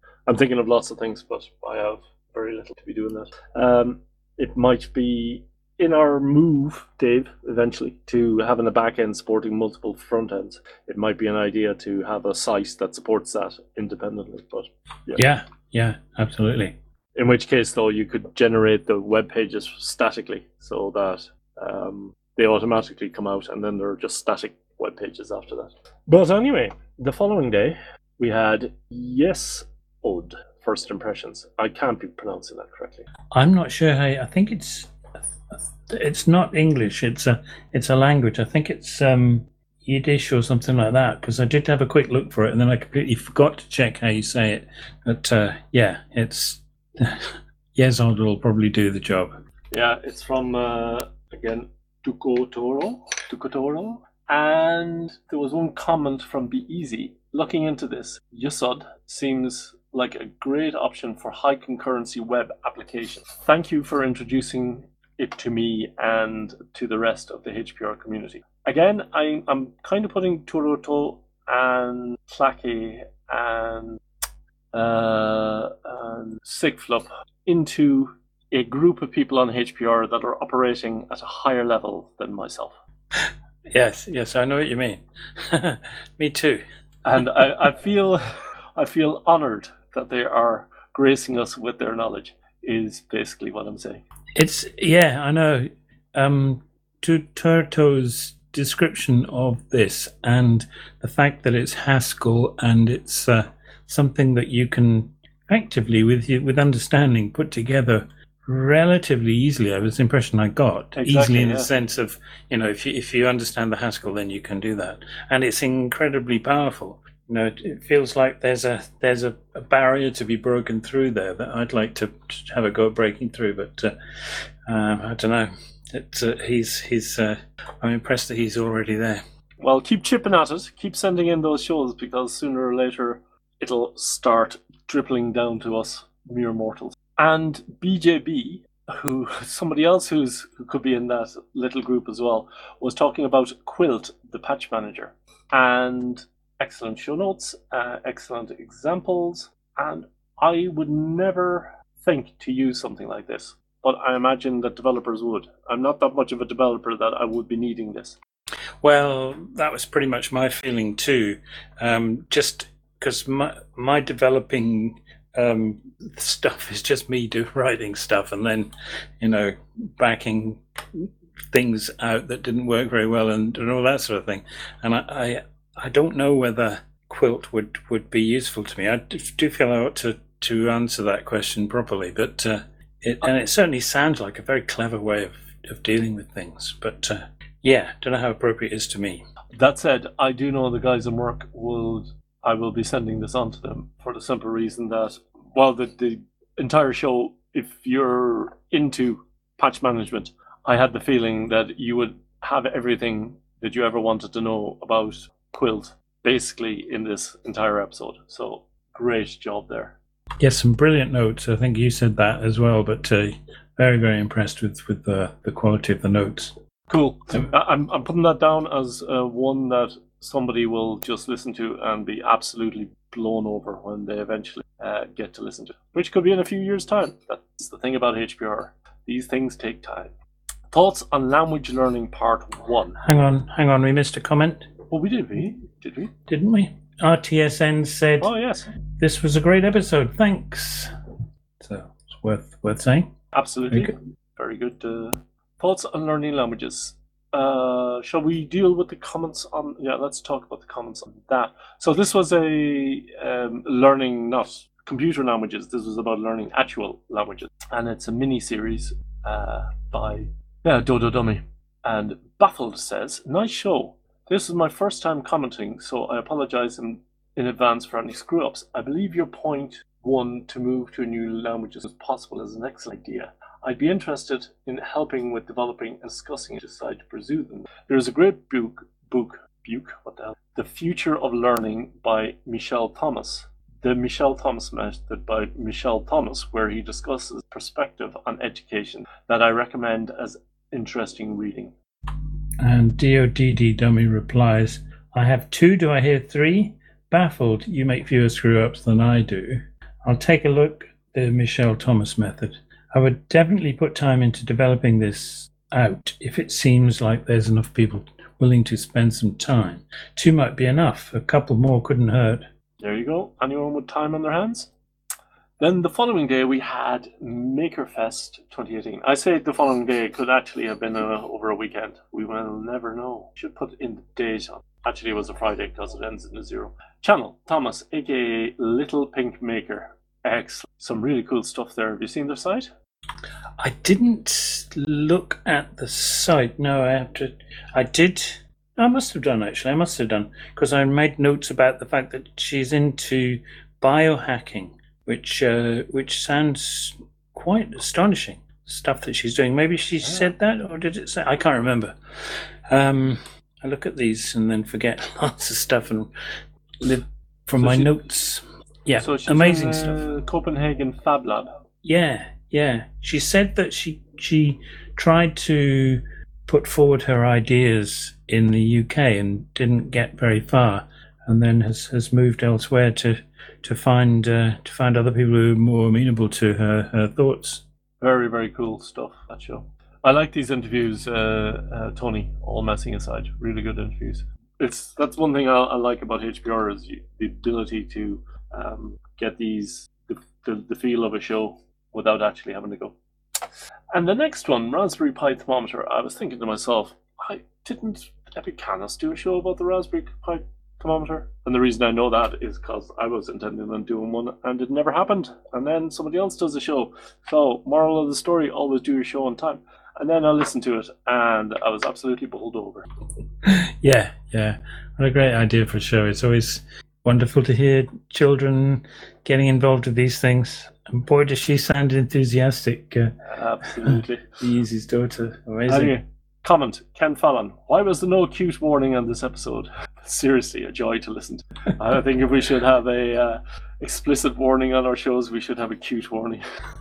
lots of things, but I have very little to be doing that. It might be in our move, Dave, eventually to having a back end supporting multiple front ends, it might be an idea to have a site that supports that independently. But yeah, absolutely. in which case, though, you could generate the web pages statically so that they automatically come out, and then they're just static web pages after that. But anyway, the following day we had Yes Od first impressions. I can't be pronouncing that correctly. I'm not sure how. I think it's not English. It's a language. I think it's Yiddish or something like that. Because I did have a quick look for it, and then I completely forgot to check how you say it. But yeah, it's Yesod will probably do the job. Yeah, it's from again Tukotoro, and there was one comment from Be Easy. Looking into this, Yesod seems like a great option for high concurrency web applications. Thank you for introducing it to me and to the rest of the HPR community. Again, I'm kind of putting Turoto and Klake and Sigflup into a group of people on HPR that are operating at a higher level than myself. Yes, I know what you mean. Me too. And I feel honoured that they are gracing us with their knowledge, is basically what I'm saying. I know. Tutorto's description of this and the fact that it's Haskell and it's something that you can effectively, with understanding, put together relatively easily. That was the impression I got. Exactly, easily in the sense of, if you understand the Haskell, then you can do that, and it's incredibly powerful. It feels like there's a barrier to be broken through there that I'd like to have a go at breaking through, but I don't know. I'm impressed that he's already there. Well, keep chipping at it. Keep sending in those shows, because sooner or later it'll start dribbling down to us mere mortals. And BJB, somebody else who could be in that little group as well, was talking about Quilt, the patch manager, and excellent show notes, excellent examples, and I would never think to use something like this, but I imagine that developers would. I'm not that much of a developer that I would be needing this. Well, that was pretty much my feeling too, just because my developing stuff is just me writing stuff and then, backing things out that didn't work very well and all that sort of thing. And I don't know whether Quilt would be useful to me. I do feel I ought to answer that question properly, but it certainly sounds like a very clever way of dealing with things. But don't know how appropriate it is to me. That said, I do know the guys in work I will be sending this on to them for the simple reason that, the entire show, if you're into patch management, I had the feeling that you would have everything that you ever wanted to know about Quilt basically in this entire episode. So great job there. Yes, some brilliant notes. I think you said that as well, but very, very impressed with the quality of the notes. Cool. I'm putting that down as one that somebody will just listen to and be absolutely blown over when they eventually get to listen to it, which could be in a few years' time. That's the thing about HPR. These things take time. Thoughts on language learning part 1. Hang on, we missed a comment. Oh, we did, did we? Didn't we? RTSN said, "Oh yes, this was a great episode. Thanks." So it's worth saying. Absolutely, very good. Thoughts on learning languages. Shall we deal with the comments on? Yeah, let's talk about the comments on that. So this was a learning, not computer languages. This was about learning actual languages, and it's a mini series by Dodo Dummy. And Baffled says, "Nice show. This is my first time commenting, so I apologize in advance for any screw-ups. I believe your point 1 to move to a new language as possible is an excellent idea. I'd be interested in helping with developing and discussing it, decide to pursue them. There is a great book, The Future of Learning by Michel Thomas. The Michel Thomas Method by Michel Thomas, where he discusses perspective on education that I recommend as interesting reading." And DODD Dummy replies, "I have 2, do I hear 3? Baffled, you make fewer screw-ups than I do. I'll take a look at the Michel Thomas method. I would definitely put time into developing this out if it seems like there's enough people willing to spend some time. 2 might be enough. A couple more couldn't hurt. There you go. Anyone with time on their hands? Then the following day we had Makerfest 2018. I say the following day, it could actually have been over a weekend. We will never know. Should put in the date on. Actually, it was a Friday because it ends in a 0. Channel, Thomas, aka Little Pink Maker. Excellent. Some really cool stuff there. Have you seen their site? I didn't look at the site. No, I did. I must have done, actually. I must have done. Because I made notes about the fact that she's into biohacking, which sounds quite astonishing, stuff that she's doing. Maybe she said that, or did it say? I can't remember. I look at these and then forget lots of stuff and live from my notes. Yeah, so she's amazing in, stuff. Copenhagen Fab Lab. Yeah. She said that she tried to put forward her ideas in the UK and didn't get very far, and then has moved elsewhere to find other people who are more amenable to her thoughts. Very, very cool stuff, that show. I like these interviews, Tony, all messing aside. Really good interviews. That's one thing I like about HPR is the ability to get the feel of a show without actually having to go. And the next one, Raspberry Pi Thermometer, I was thinking to myself, didn't Epic Canis do a show about the Raspberry Pi Thermometer? And the reason I know that is because I was intending on doing one and it never happened. And then somebody else does a show. So, moral of the story, always do your show on time. And then I listened to it and I was absolutely bowled over. Yeah. What a great idea for a show. It's always wonderful to hear children getting involved with these things. And boy, does she sound enthusiastic. Absolutely. Easy's daughter. Amazing. Anyway, comment, Ken Fallon. Why was there no cute warning on this episode? Seriously, a joy to listen to. I think if we should have a explicit warning on our shows, we should have a cute warning.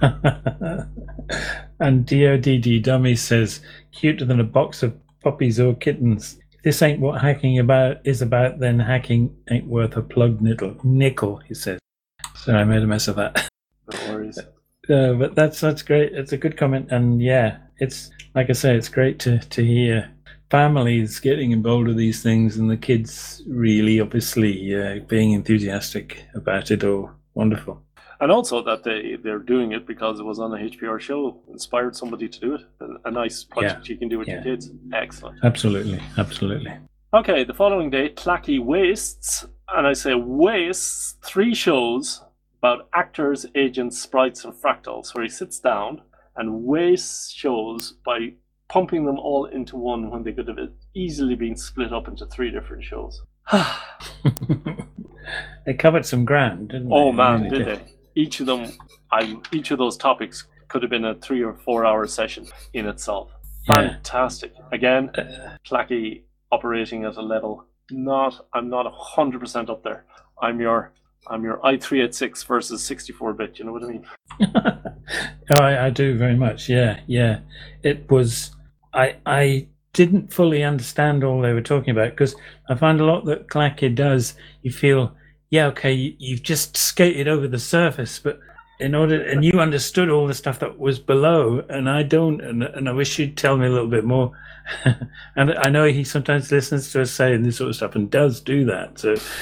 And DODD Dummy says, cuter than a box of puppies or kittens. If this ain't what hacking is about, then hacking ain't worth a plugged nickel, he says. So I made a mess of that. No worries. But that's great. It's a good comment, and yeah, it's like I say, it's great to hear families getting involved with these things, and the kids really, obviously, being enthusiastic about it. All wonderful. And also that they're doing it because it was on a HPR show, inspired somebody to do it. A nice project you can do with your kids. Excellent. Absolutely. Okay, the following day, Clacky wastes, and I say wastes 3 shows about actors, agents, sprites, and fractals, where he sits down and wastes shows by pumping them all into one when they could have easily been split up into 3 different shows. They covered some ground, didn't they? Oh man, did they? Each of those topics could have been a 3 or 4 hour session in itself. Fantastic. Again, Clacky operating at a level I'm not 100% up there. I'm your i386 versus 64-bit, you know what I mean? I do very much, yeah. It was, I didn't fully understand all they were talking about, because I find a lot that Clacky does, you feel, you've just skated over the surface, but and you understood all the stuff that was below, and I don't, and I wish you'd tell me a little bit more. And I know he sometimes listens to us saying this sort of stuff and does do that.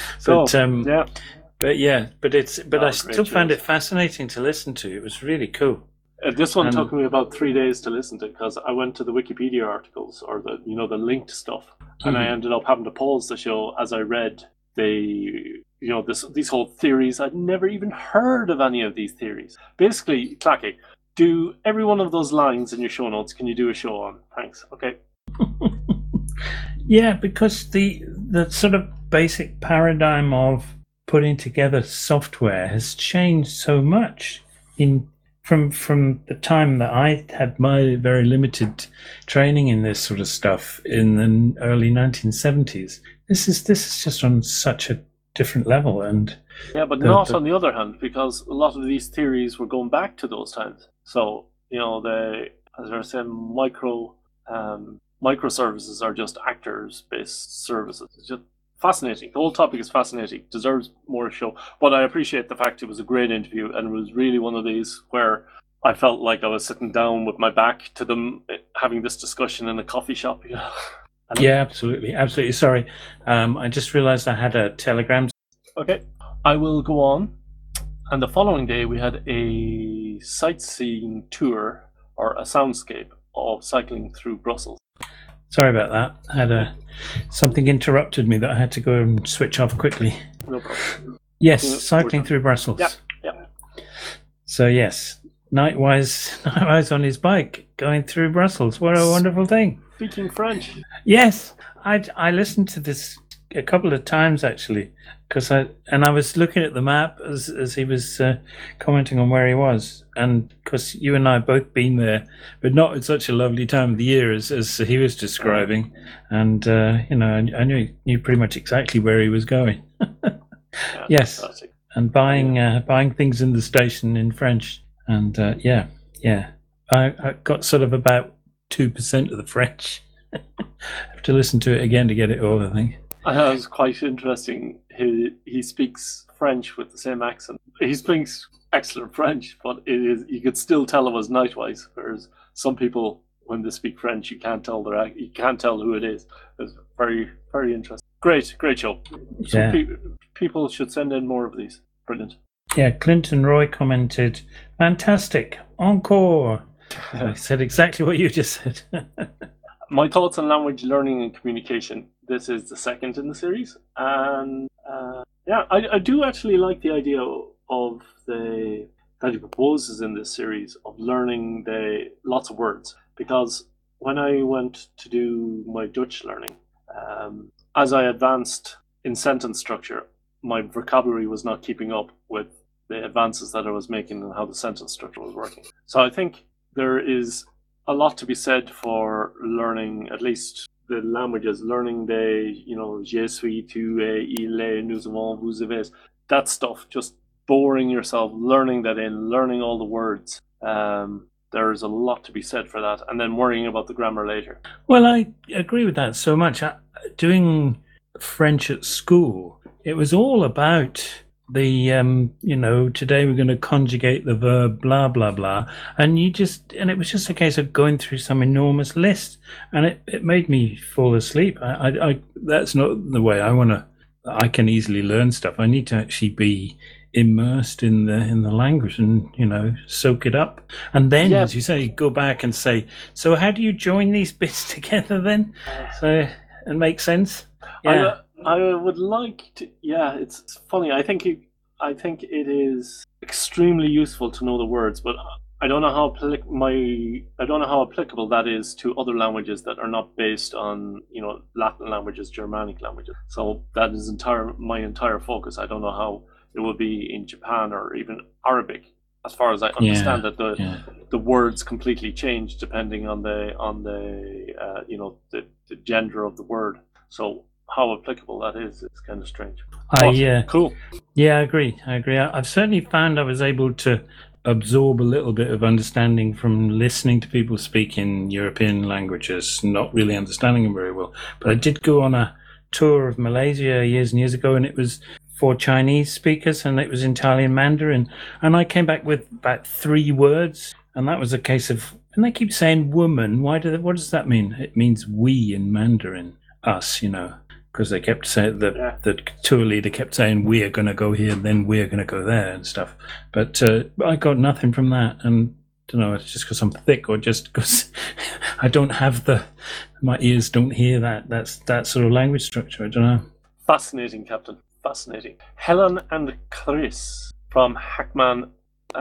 But I still found it fascinating to listen to. It was really cool. This one took me about 3 days to listen to, because I went to the Wikipedia articles, or the linked stuff, and I ended up having to pause the show as I read these whole theories. I'd never even heard of any of these theories. Basically, Clacky, do every one of those lines in your show notes. Can you do a show on? Thanks. Okay. Yeah, because the sort of basic paradigm of putting together software has changed so much from the time that I had my very limited training in this sort of stuff in the early 1970s. This is just on such a different level, and not on the other hand, because a lot of these theories were going back to those times. So as I was saying, microservices are just actors-based services. It's just fascinating. The whole topic is fascinating. Deserves more show. But I appreciate the fact it was a great interview, and it was really one of these where I felt like I was sitting down with my back to them, having this discussion in a coffee shop. You know? Yeah, absolutely, absolutely. Sorry, I just realised I had a telegram. Okay, I will go on. And the following day, we had a sightseeing tour or a soundscape of cycling through Brussels. Sorry about that. I had something interrupted me that I had to go and switch off quickly. No problem. Yes, cycling through Brussels. Yeah. So yes, Nightwise on his bike going through Brussels. What a wonderful thing! Speaking French. Yes, I listened to this a couple of times actually, because I was looking at the map as he was commenting on where he was, and because you and I have both been there, but not at such a lovely time of the year as he was describing, and I knew pretty much exactly where he was going. Yeah, yes, fantastic. and buying things in the station in French, and I got sort of about 2% of the French. I have to listen to it again to get it all, I think. I thought it was quite interesting. He speaks French with the same accent. He speaks excellent French, but you could still tell it was Nightwise. Whereas some people, when they speak French, you can't tell who it is. It's very, very interesting. Great show. Yeah. So people should send in more of these. Brilliant. Yeah, Clinton Roy commented, "Fantastic, encore." I said exactly what you just said. My thoughts on language learning and communication. This is the second in the series, and I do actually like the idea of that he proposes in this series of learning lots of words. Because when I went to do my Dutch learning, as I advanced in sentence structure, my vocabulary was not keeping up with the advances that I was making and how the sentence structure was working. So I think there is a lot to be said for learning at least the languages, learning je suis, tu es, il est, nous avons, vous avez, that stuff, just boring yourself, learning all the words. There's a lot to be said for that, and then worrying about the grammar later. Well, I agree with that so much. Doing French at school, it was all about the today we're going to conjugate the verb blah blah blah, and it was just a case of going through some enormous list, and it made me fall asleep. I that's not the way I want to. I can easily learn stuff. I need to actually be immersed in the language and soak it up, and then as you say, go back and say, so how do you join these bits together then, so it makes sense. Yeah. I would like to. Yeah, it's funny. I think it is extremely useful to know the words, but I don't know how applicable that is to other languages that are not based on Latin languages, Germanic languages. So that is my entire focus. I don't know how it will be in Japan or even Arabic. As far as I understand that the words completely change depending on the gender of the word. So how applicable that is kind of strange. Cool. Yeah, I agree. I've certainly found I was able to absorb a little bit of understanding from listening to people speak in European languages, not really understanding them very well. But I did go on a tour of Malaysia years and years ago, and it was for Chinese speakers, and it was entirely in Mandarin. And I came back with about 3 words, and that was a case of, and they keep saying woman. What does that mean? It means we in Mandarin, us, because they kept saying the tour leader kept saying we are going to go here, then we are going to go there and stuff. But I got nothing from that, and I don't know, it's just because I'm thick or just because I don't have my ears don't hear that sort of language structure. I don't know. Fascinating, Captain. Fascinating. Helen and Chris from hackman.co.uk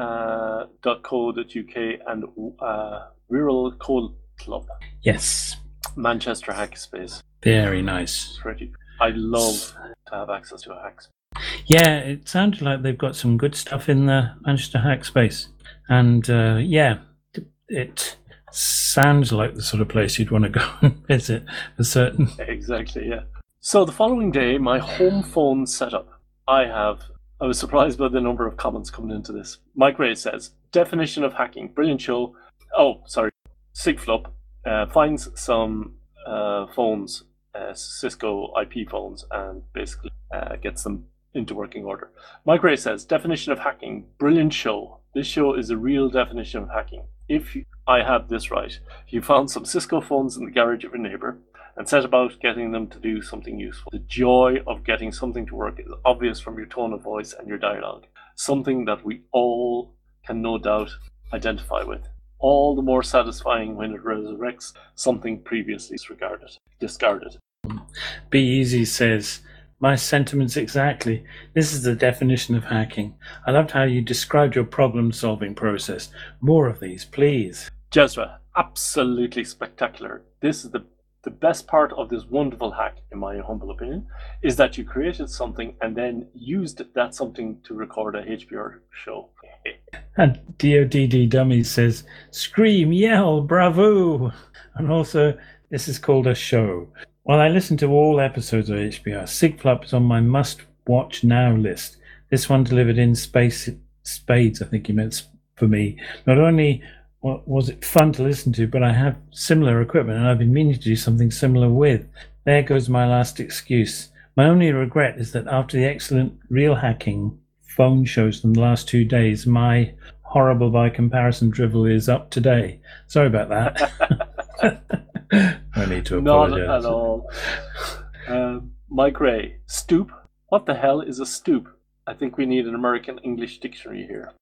and Rural Code Club. Yes. Manchester Hackspace. Very nice. I'd love to have access to a hackspace. Yeah, it sounded like they've got some good stuff in the Manchester Hackspace. And it sounds like the sort of place you'd want to go and visit for certain. Exactly, yeah. So the following day, my home phone setup. I was surprised by the number of comments coming into this. Mike Ray says, definition of hacking, brilliant show. Oh, sorry. Sigflup finds some phones, Cisco IP phones, and basically gets them into working order. Mike Ray says, definition of hacking, brilliant show. This show is a real definition of hacking. If I have this right, you found some Cisco phones in the garage of your neighbor and set about getting them to do something useful. The joy of getting something to work is obvious from your tone of voice and your dialogue, something that we all can no doubt identify with. All the more satisfying when it resurrects something previously discarded. Be Easy says, my sentiments exactly. This is the definition of hacking. I loved how you described your problem-solving process. More of these, please. Jezra, absolutely spectacular. This is the best part of this wonderful hack, in my humble opinion, is that you created something and then used that something to record a HPR show. And DODD Dummy says, scream, yell, bravo! And also, this is called a show. While I listen to all episodes of HPR, Sigflop is on my must-watch now list. This one delivered in spades, I think he meant for me. Not only was it fun to listen to, but I have similar equipment and I've been meaning to do something similar with. There goes my last excuse. My only regret is that after the excellent real hacking phone shows from the last 2 days, my horrible by comparison drivel is up today. Sorry about that. I need to apologize. Not at all. Mike Ray, stoop? What the hell is a stoop? I think we need an American English dictionary here.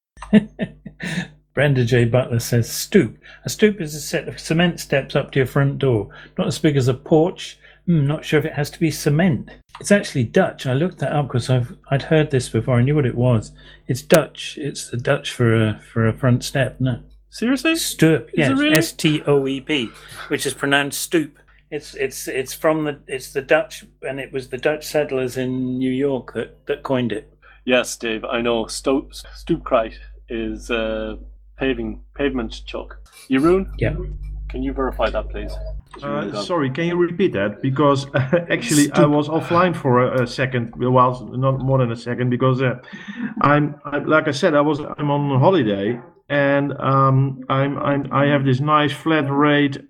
Brenda J. Butler says, stoop. A stoop is a set of cement steps up to your front door. Not as big as a porch. Not sure if it has to be cement. It's actually Dutch. I looked that up because I'd heard this before. I knew what it was. It's Dutch. It's the Dutch for a front step. No. Seriously? Stoop. Yes, really? STOEP, which is pronounced stoop. It's the Dutch, and it was the Dutch settlers in New York that coined it. Yes, Dave. I know. Stoopkrite is pavement chuck. Jeroen? Yeah. Can you verify that, please? Sorry, can you repeat that? Because actually, I was offline for a second. Well, not more than a second, because I'm like I said, I'm on holiday, and I have this nice flat rate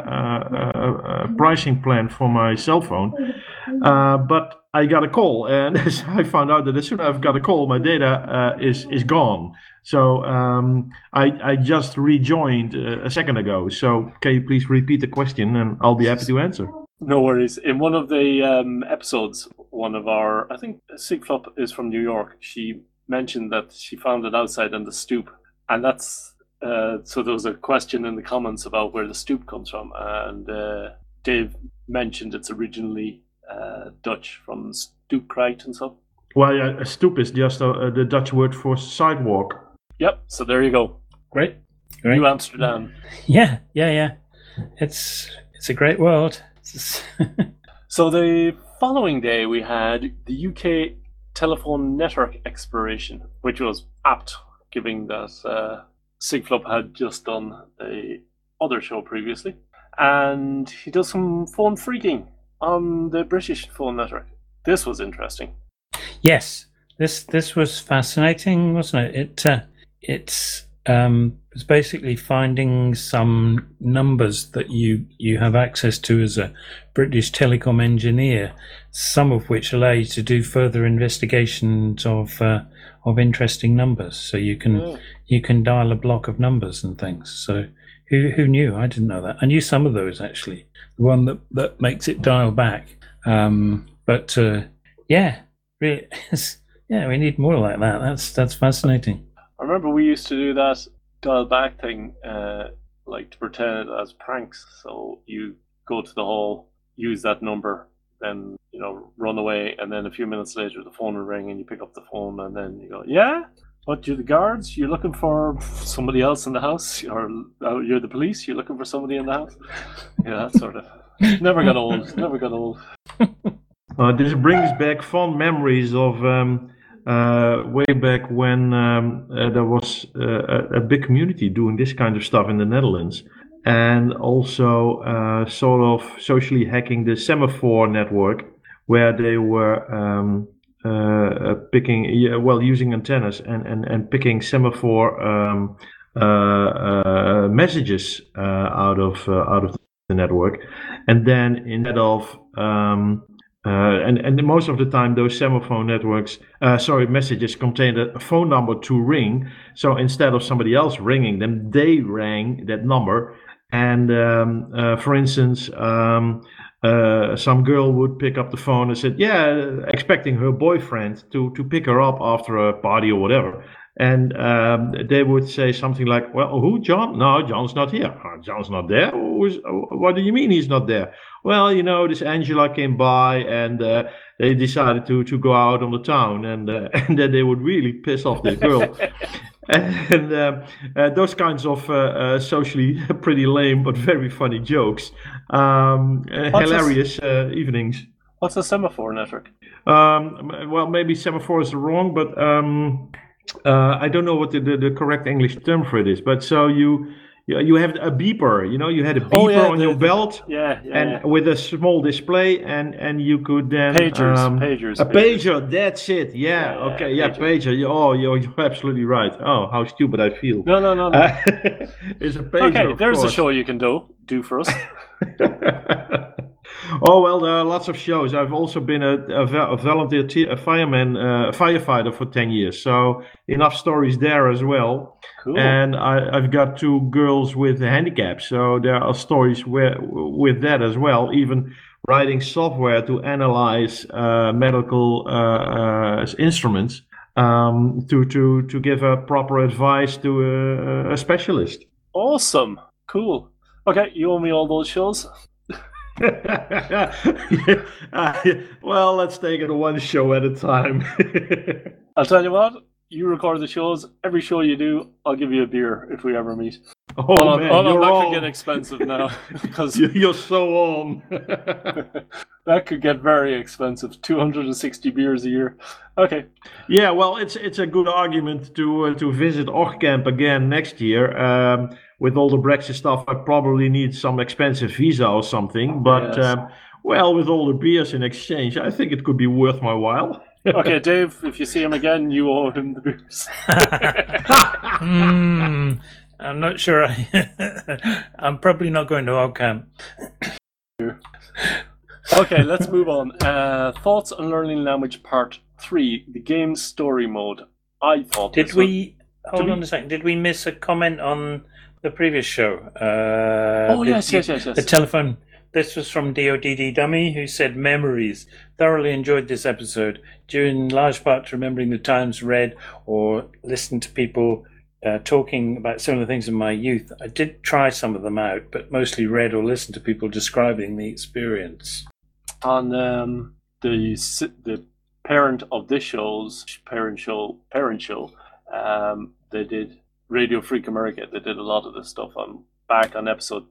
pricing plan for my cell phone, but I got a call, and I found out that as soon as I've got a call, my data is gone. So I just rejoined a second ago. So can you please repeat the question, and I'll be happy to answer. No worries. In one of the episodes, one of our, I think Sigflop is from New York, she mentioned that she found it outside on the stoop. And that's, so there was a question in the comments about where the stoop comes from. And Dave mentioned it's originally Dutch, from stoopkrite and stuff. Well, yeah, a stoop is just the Dutch word for sidewalk. Yep, so there you go. Great. New Amsterdam. Yeah. It's a great world. So the following day we had the UK telephone network expiration, which was apt, given that Sigflop had just done the other show previously. And he does some phone freaking on the British phone network. This was interesting. Yes, this was fascinating, wasn't it? It's basically finding some numbers that you have access to as a British telecom engineer, some of which allow you to do further investigations of interesting numbers. So you can dial a block of numbers and things. So who knew? I didn't know that. I knew some of those actually. The one that makes it dial back. But yeah, really, yeah, we need more like that. That's fascinating. I remember we used to do that dial back thing, like to pretend as pranks. So you go to the hall, use that number, then run away, and then a few minutes later the phone will ring, and you pick up the phone, and then you go, "Yeah, what? You're the guards? You're looking for somebody else in the house, or you're the police? You're looking for somebody in the house?" Yeah, that sort of. Never got old. Never got old. This brings back fond memories of way back when there was a big community doing this kind of stuff in the Netherlands, and also sort of socially hacking the semaphore network, where they were using antennas and picking semaphore messages out of the network, and then instead of and most of the time those semaphore networks, messages contained a phone number to ring. So instead of somebody else ringing them, they rang that number. And for instance, some girl would pick up the phone and said, "Yeah," expecting her boyfriend to pick her up after a party or whatever. And they would say something like, "Well, who, John? No, John's not here." "John's not there? What do you mean he's not there?" "Well, this Angela came by and they decided to go out on the town." And and then they would really piss off this girl. And those kinds of socially pretty lame but very funny jokes. Hilarious evenings. What's a semaphore network? Well, maybe semaphore is wrong, but I don't know what the correct English term for it is. But so you have a beeper, you had a beeper on your belt, with a small display, and you could then pagers. A pager, that's it. Pager. You're absolutely right. Oh, how stupid I feel. No. It's a pager. Okay, there's a show you can do for us. Oh well, there are lots of shows. I've also been a volunteer firefighter for 10 years, so enough stories there as well. Cool. And I've got 2 girls with handicaps, so there are stories with that as well. Even writing software to analyze medical instruments to give a proper advice to a specialist. Awesome. Cool. Okay, you owe me all those shows. Well, let's take it one show at a time. I'll tell you what, you record the shows. Every show you do, I'll give you a beer if we ever meet. Oh, man, you're that on. could get expensive now. Because you're so on. That could get very expensive. 260 beers a year. Okay. Yeah, well, it's a good argument to visit OrgCamp again next year. With all the Brexit stuff, I probably need some expensive visa or something. But, yes. Well, with all the beers in exchange, I think it could be worth my while. Okay, Dave, if you see him again, you owe him the beers. I'm not sure. I'm probably not going to OrgCamp. Okay, let's move on. Thoughts on Learning Language Part 3, the game story mode. I thought Hold on a second. Did we miss a comment on the previous show? Yes. The telephone. This was from DODD Dummy, who said, "Memories. Thoroughly enjoyed this episode. Due in large part to remembering the times read or listened to people talking about similar things in my youth. I did try some of them out, but mostly read or listened to people describing the experience." On the parent of this show's parent show, they did Radio Freak America. They did a lot of this stuff back on episode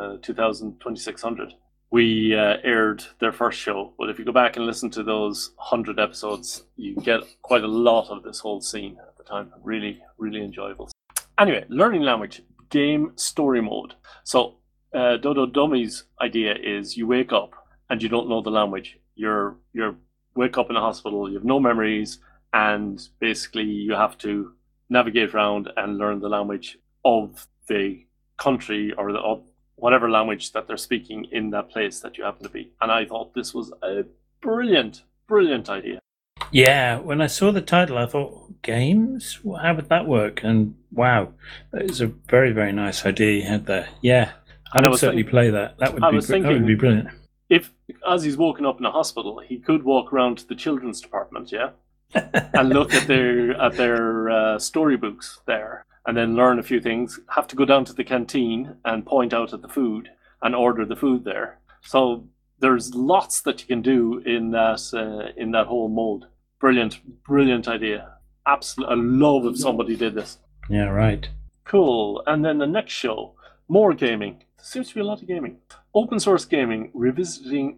2600. We aired their first show, but if you go back and listen to those 100 episodes, you get quite a lot of this whole scene at the time. Really, really enjoyable. Anyway, learning language, game story mode. So Dodo Dummy's idea is you wake up and you don't know the language. You wake up in a hospital, you have no memories, and basically you have to navigate around and learn the language of the country or of whatever language that they're speaking in that place that you happen to be. And I thought this was a brilliant idea. Yeah, when I saw the title, I thought, games? How would that work? And wow, that is a very, very nice idea you had there. Yeah, I would certainly play that. That would be brilliant. If, as he's woken up in a hospital, he could walk around to the children's department, and look at their storybooks there, and then learn a few things. Have to go down to the canteen and point out at the food and order the food there. So there's lots that you can do in that whole mode. Brilliant idea. Absolutely, I love if somebody did this. Yeah, right. Cool. And then the next show, more gaming. There seems to be a lot of gaming. Open source gaming, revisiting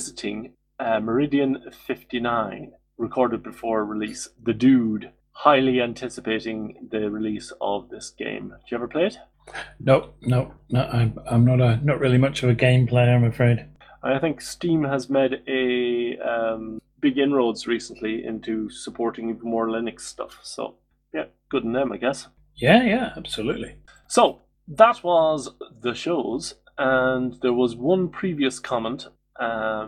Meridian 59, recorded before release. The Dude, highly anticipating the release of this game. Did you ever play it? No. I'm not really much of a game player, I'm afraid. I think Steam has made a big inroads recently into supporting even more Linux stuff. So, yeah, good on them, I guess. Yeah, absolutely. So, that was the shows, and there was one previous comment.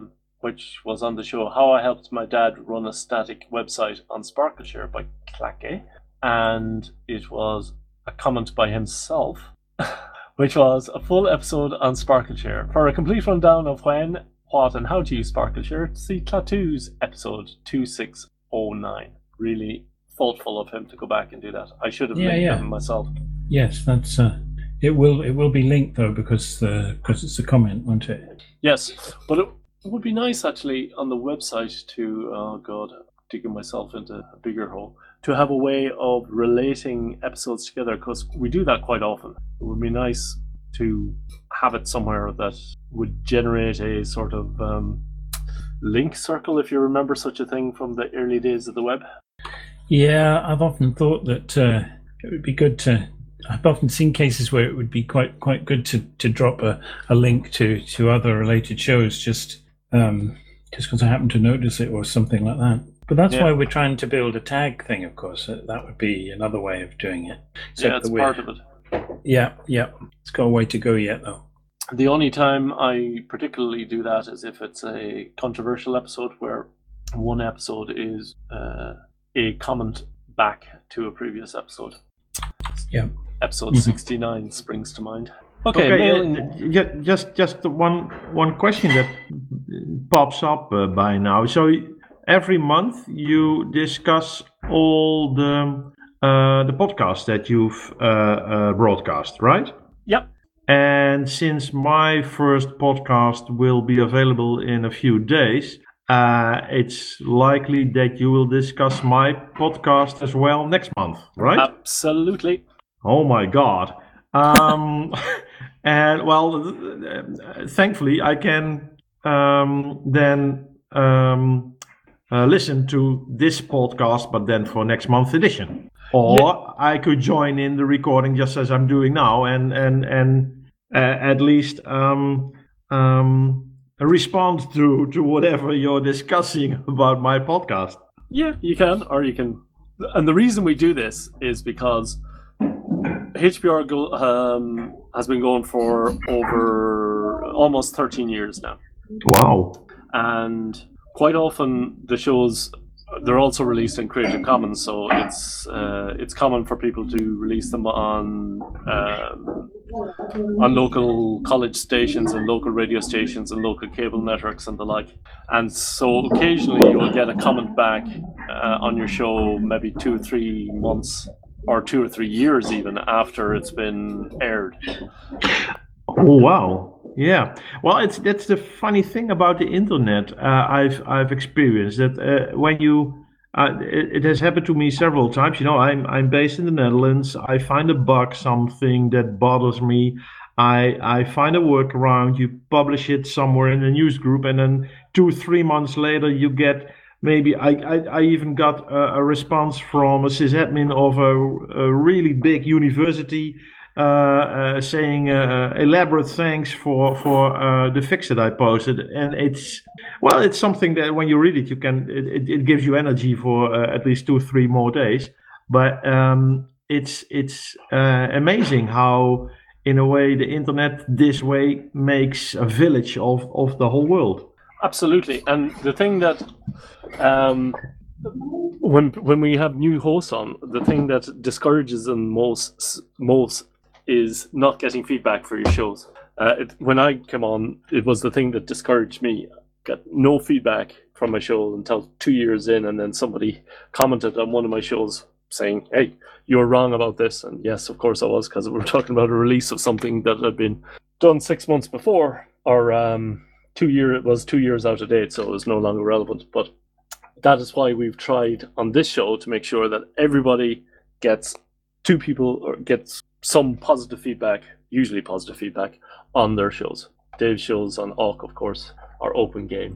which was on the show How I Helped My Dad Run a Static Website on SparkleShare by Clacke. And it was a comment by himself, which was a full episode on SparkleShare. For a complete rundown of when, what, and how to use SparkleShare, see Klaatu's episode 2609. Really thoughtful of him to go back and do that. I should have linked them myself. Yes, that's it will be linked though because it's a comment, won't it? Yes, but it would be nice actually on the website to digging myself into a bigger hole, to have a way of relating episodes together, because we do that quite often. It would be nice to have it somewhere that would generate a sort of link circle, if you remember such a thing from the early days of the web. Yeah, I've often thought that it would be good to. I've often seen cases where it would be quite good to drop a link to other related shows, just because I happen to notice it or something like that. But that's why we're trying to build a tag thing, of course. That would be another way of doing it. It's part of it. Yeah. It's got a way to go yet, though. The only time I particularly do that is if it's a controversial episode where one episode is a comment back to a previous episode. Yeah. Episode 69 springs to mind. Okay, just one question that pops up by now. So every month you discuss all the podcasts that you've broadcast, right? Yep. And since my first podcast will be available in a few days, it's likely that you will discuss my podcast as well next month, right? Absolutely. Oh my God. And well, thankfully I can then listen to this podcast, but then for next month's edition. Or I could join in the recording just as I'm doing now, and at least respond to whatever you're discussing about my podcast. Yeah, you can, or you can. And the reason we do this is because HPR has been going for over almost 13 years now. Wow. And quite often the shows, they're also released in Creative Commons, so it's common for people to release them on local college stations and local radio stations and local cable networks and the like. And so occasionally you will get a comment back on your show maybe 2 or 3 months or 2 or 3 years even after it's been aired. Oh wow. Yeah, well, that's the funny thing about the internet. I've experienced that when you, it has happened to me several times. You know, I'm based in the Netherlands. I find a bug, something that bothers me. I find a workaround. You publish it somewhere in a news group, and then 2-3 months later, you get maybe I even got a response from a sysadmin of a really big university. Saying elaborate thanks for the fix that I posted, and it's something that when you read it, it gives you energy for at least 2-3 more days. But it's amazing how, in a way, the internet this way makes a village of the whole world. Absolutely, and the thing that when we have new hosts on, the thing that discourages them most is not getting feedback for your shows. When I came on, it was the thing that discouraged me. Got no feedback from my show until 2 years in, and then somebody commented on one of my shows saying, "Hey, you were wrong about this." And yes, of course I was, because we were talking about a release of something that had been done 6 months before, or 2 years. It was 2 years out of date, so it was no longer relevant. But that is why we've tried on this show to make sure that everybody gets some positive feedback, usually positive feedback, on their shows. Dave's shows on Orc, of course, are open game.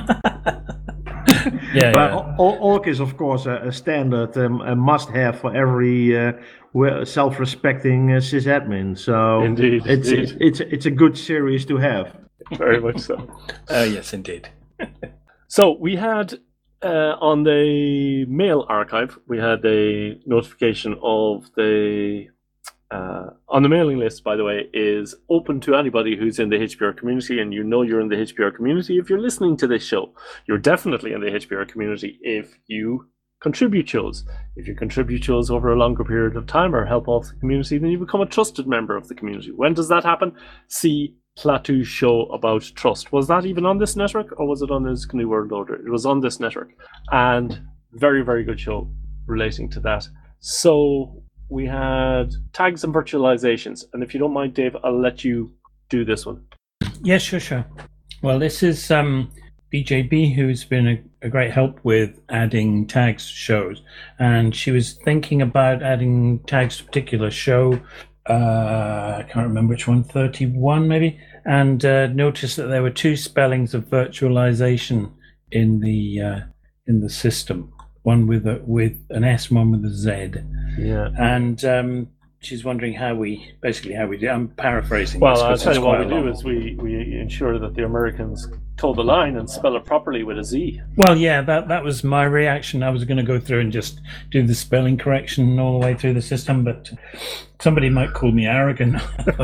Orc is, of course, a standard, a must-have for every self-respecting sysadmin. So indeed, it's a good series to have. Very much so. Yes, indeed. So we had on the mail archive, we had a notification of the on the mailing list, by the way, is open to anybody who's in the HPR community, and you know you're in the HPR community if you're listening to this show. You're definitely in the HPR community if you contribute shows. If you contribute shows over a longer period of time or help off the community, then you become a trusted member of the community. When does that happen? See Platu's show about trust. Was that even on this network, or was it on his New World Order? It was on this network, and very, very good show relating to that. So we had tags and virtualizations, and if you don't mind, Dave, I'll let you do this one. Yeah, sure. Well, this is BJB, who's been a great help with adding tags to shows, and she was thinking about adding tags to a particular show. I can't remember which one, 31 maybe, and noticed that there were two spellings of virtualization in the system. One with an S, one with a Z. Yeah. And she's wondering how we do. I'm paraphrasing. Well, I'll tell you what we do is we ensure that the Americans toe the line and spell it properly with a Z. Well, yeah, that was my reaction. I was going to go through and just do the spelling correction all the way through the system, but somebody might call me arrogant.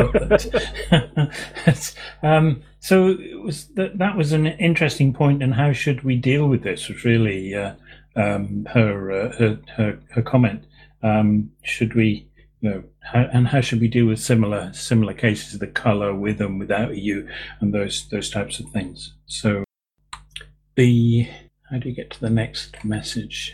So it was that was an interesting point, and how should we deal with this was really her comment. Should we, how should we deal with similar cases, the color with and without a U, and those types of things? So how do you get to the next message?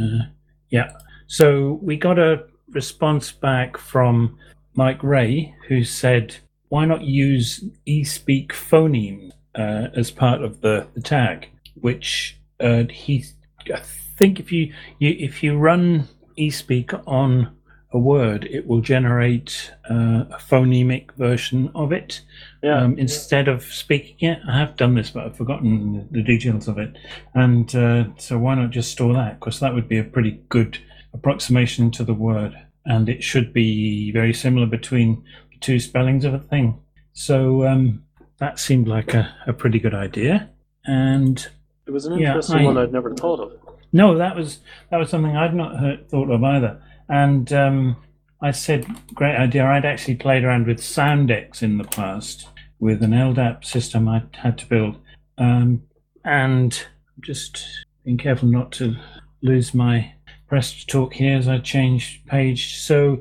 So we got a response back from Mike Ray, who said, why not use eSpeak phoneme as part of the tag, which I think if you run eSpeak on a word, it will generate a phonemic version of it instead of speaking it. I have done this, but I've forgotten the details of it. And so why not just store that? Because that would be a pretty good approximation to the word. And it should be very similar between the two spellings of a thing. So that seemed like a pretty good idea. And it was an interesting one I'd never thought of. No, that was something I'd not thought of either. And I said, great idea. I'd actually played around with Soundex in the past with an LDAP system I had to build. And I'm just being careful not to lose my press to talk here as I change page. So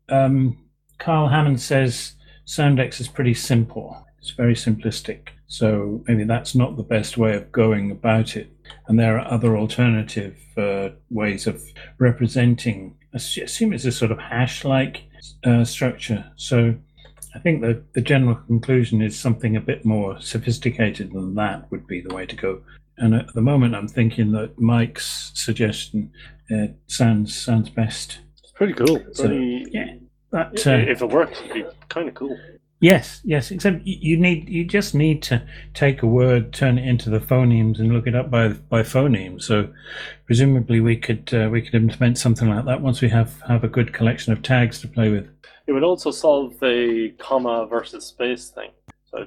Carl Hammond says Soundex is pretty simple. It's very simplistic. So maybe that's not the best way of going about it. And there are other alternative ways of representing. I assume it's a sort of hash-like structure. So I think that the general conclusion is something a bit more sophisticated than that would be the way to go. And at the moment, I'm thinking that Mike's suggestion sounds best. It's pretty cool. So, yeah, if it works, it'd be kind of cool. Yes. Except you just need to take a word, turn it into the phonemes, and look it up by phonemes. So presumably we could implement something like that once we have a good collection of tags to play with. It would also solve the comma versus space thing. So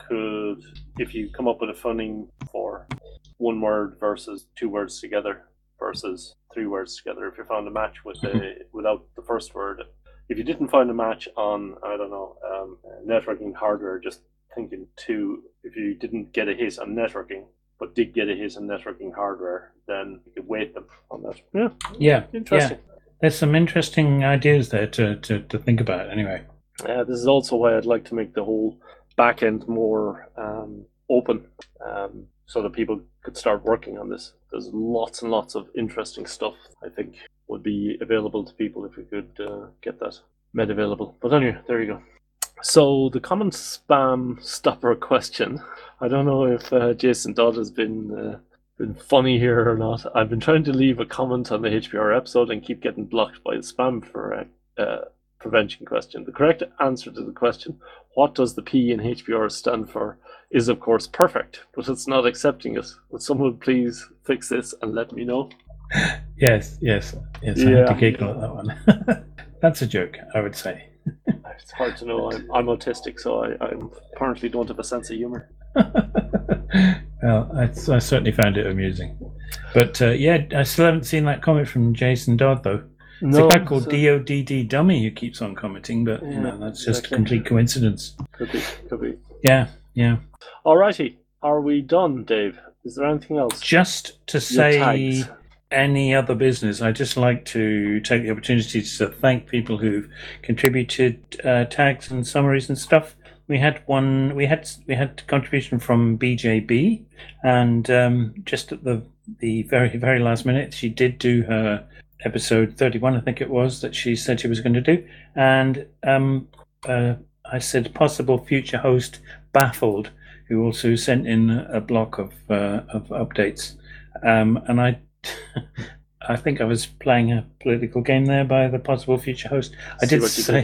if you come up with a phoneme for one word versus two words together versus three words together, if you found a match without the first word. If you didn't find a match on, networking hardware, just thinking if you didn't get a hit on networking, but did get a hit on networking hardware, then you could weight them on that. Yeah. Interesting. Yeah. There's some interesting ideas there to think about anyway. This is also why I'd like to make the whole back end more open, so that people could start working on this. There's lots and lots of interesting stuff, I think, would be available to people if we could get that made available. But anyway, there you go. So the common spam stopper question. I don't know if Jason Dodd has been funny here or not. I've been trying to leave a comment on the HPR episode and keep getting blocked by the spam for prevention question. The correct answer to the question, what does the P in HPR stand for, is of course perfect, but it's not accepting it. Would someone please fix this and let me know? Yes. I had to giggle at that one. That's a joke, I would say. It's hard to know. I'm autistic, so I apparently don't have a sense of humor. Well, I certainly found it amusing. But I still haven't seen that comment from Jason Dodd, though. It's a guy called DODD Dummy who keeps on commenting, but that's just a complete coincidence. Could be. Yeah. Alrighty, are we done, Dave? Is there anything else? Just to say any other business, I'd just like to take the opportunity to thank people who've contributed tags and summaries and stuff. We had contribution from BJB, and just at the very, very last minute, she did do her episode 31, I think it was, that she said she was going to do. And I said possible future host baffled, who also sent in a block of updates. And I think I was playing a political game there by the possible future host. I did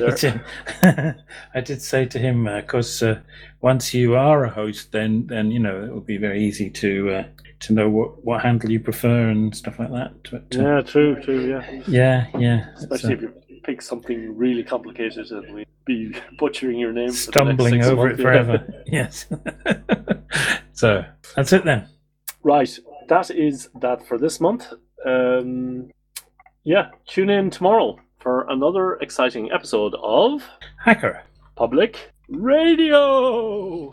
say to him, because once you are a host, then it will be very easy to know what handle you prefer and stuff like that. But, yeah, true. Yeah. Especially if you pick something really complicated and we'd be butchering your name, stumbling over it forever. Yes. So that's it then. Right, that is that for this month. Tune in tomorrow for another exciting episode of Hacker Public Radio.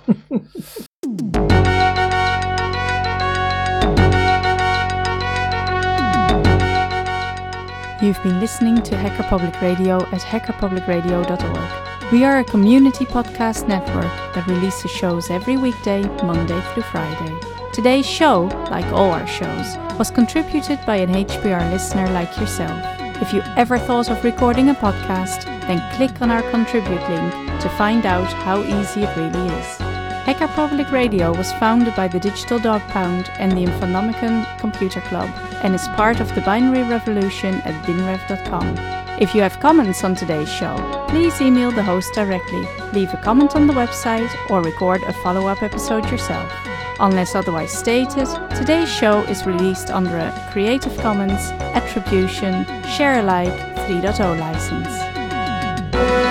You've been listening to Hacker Public Radio at hackerpublicradio.org. We are a community podcast network that releases shows every weekday, Monday through Friday. Today's show, like all our shows, was contributed by an HPR listener like yourself. If you ever thought of recording a podcast, then click on our contribute link to find out how easy it really is. Hacker Public Radio was founded by the Digital Dog Pound and the Infonomicon Computer Club and is part of the binary revolution at binrev.com. If you have comments on today's show, please email the host directly, leave a comment on the website, or record a follow-up episode yourself. Unless otherwise stated, today's show is released under a Creative Commons Attribution Share Alike 3.0 license.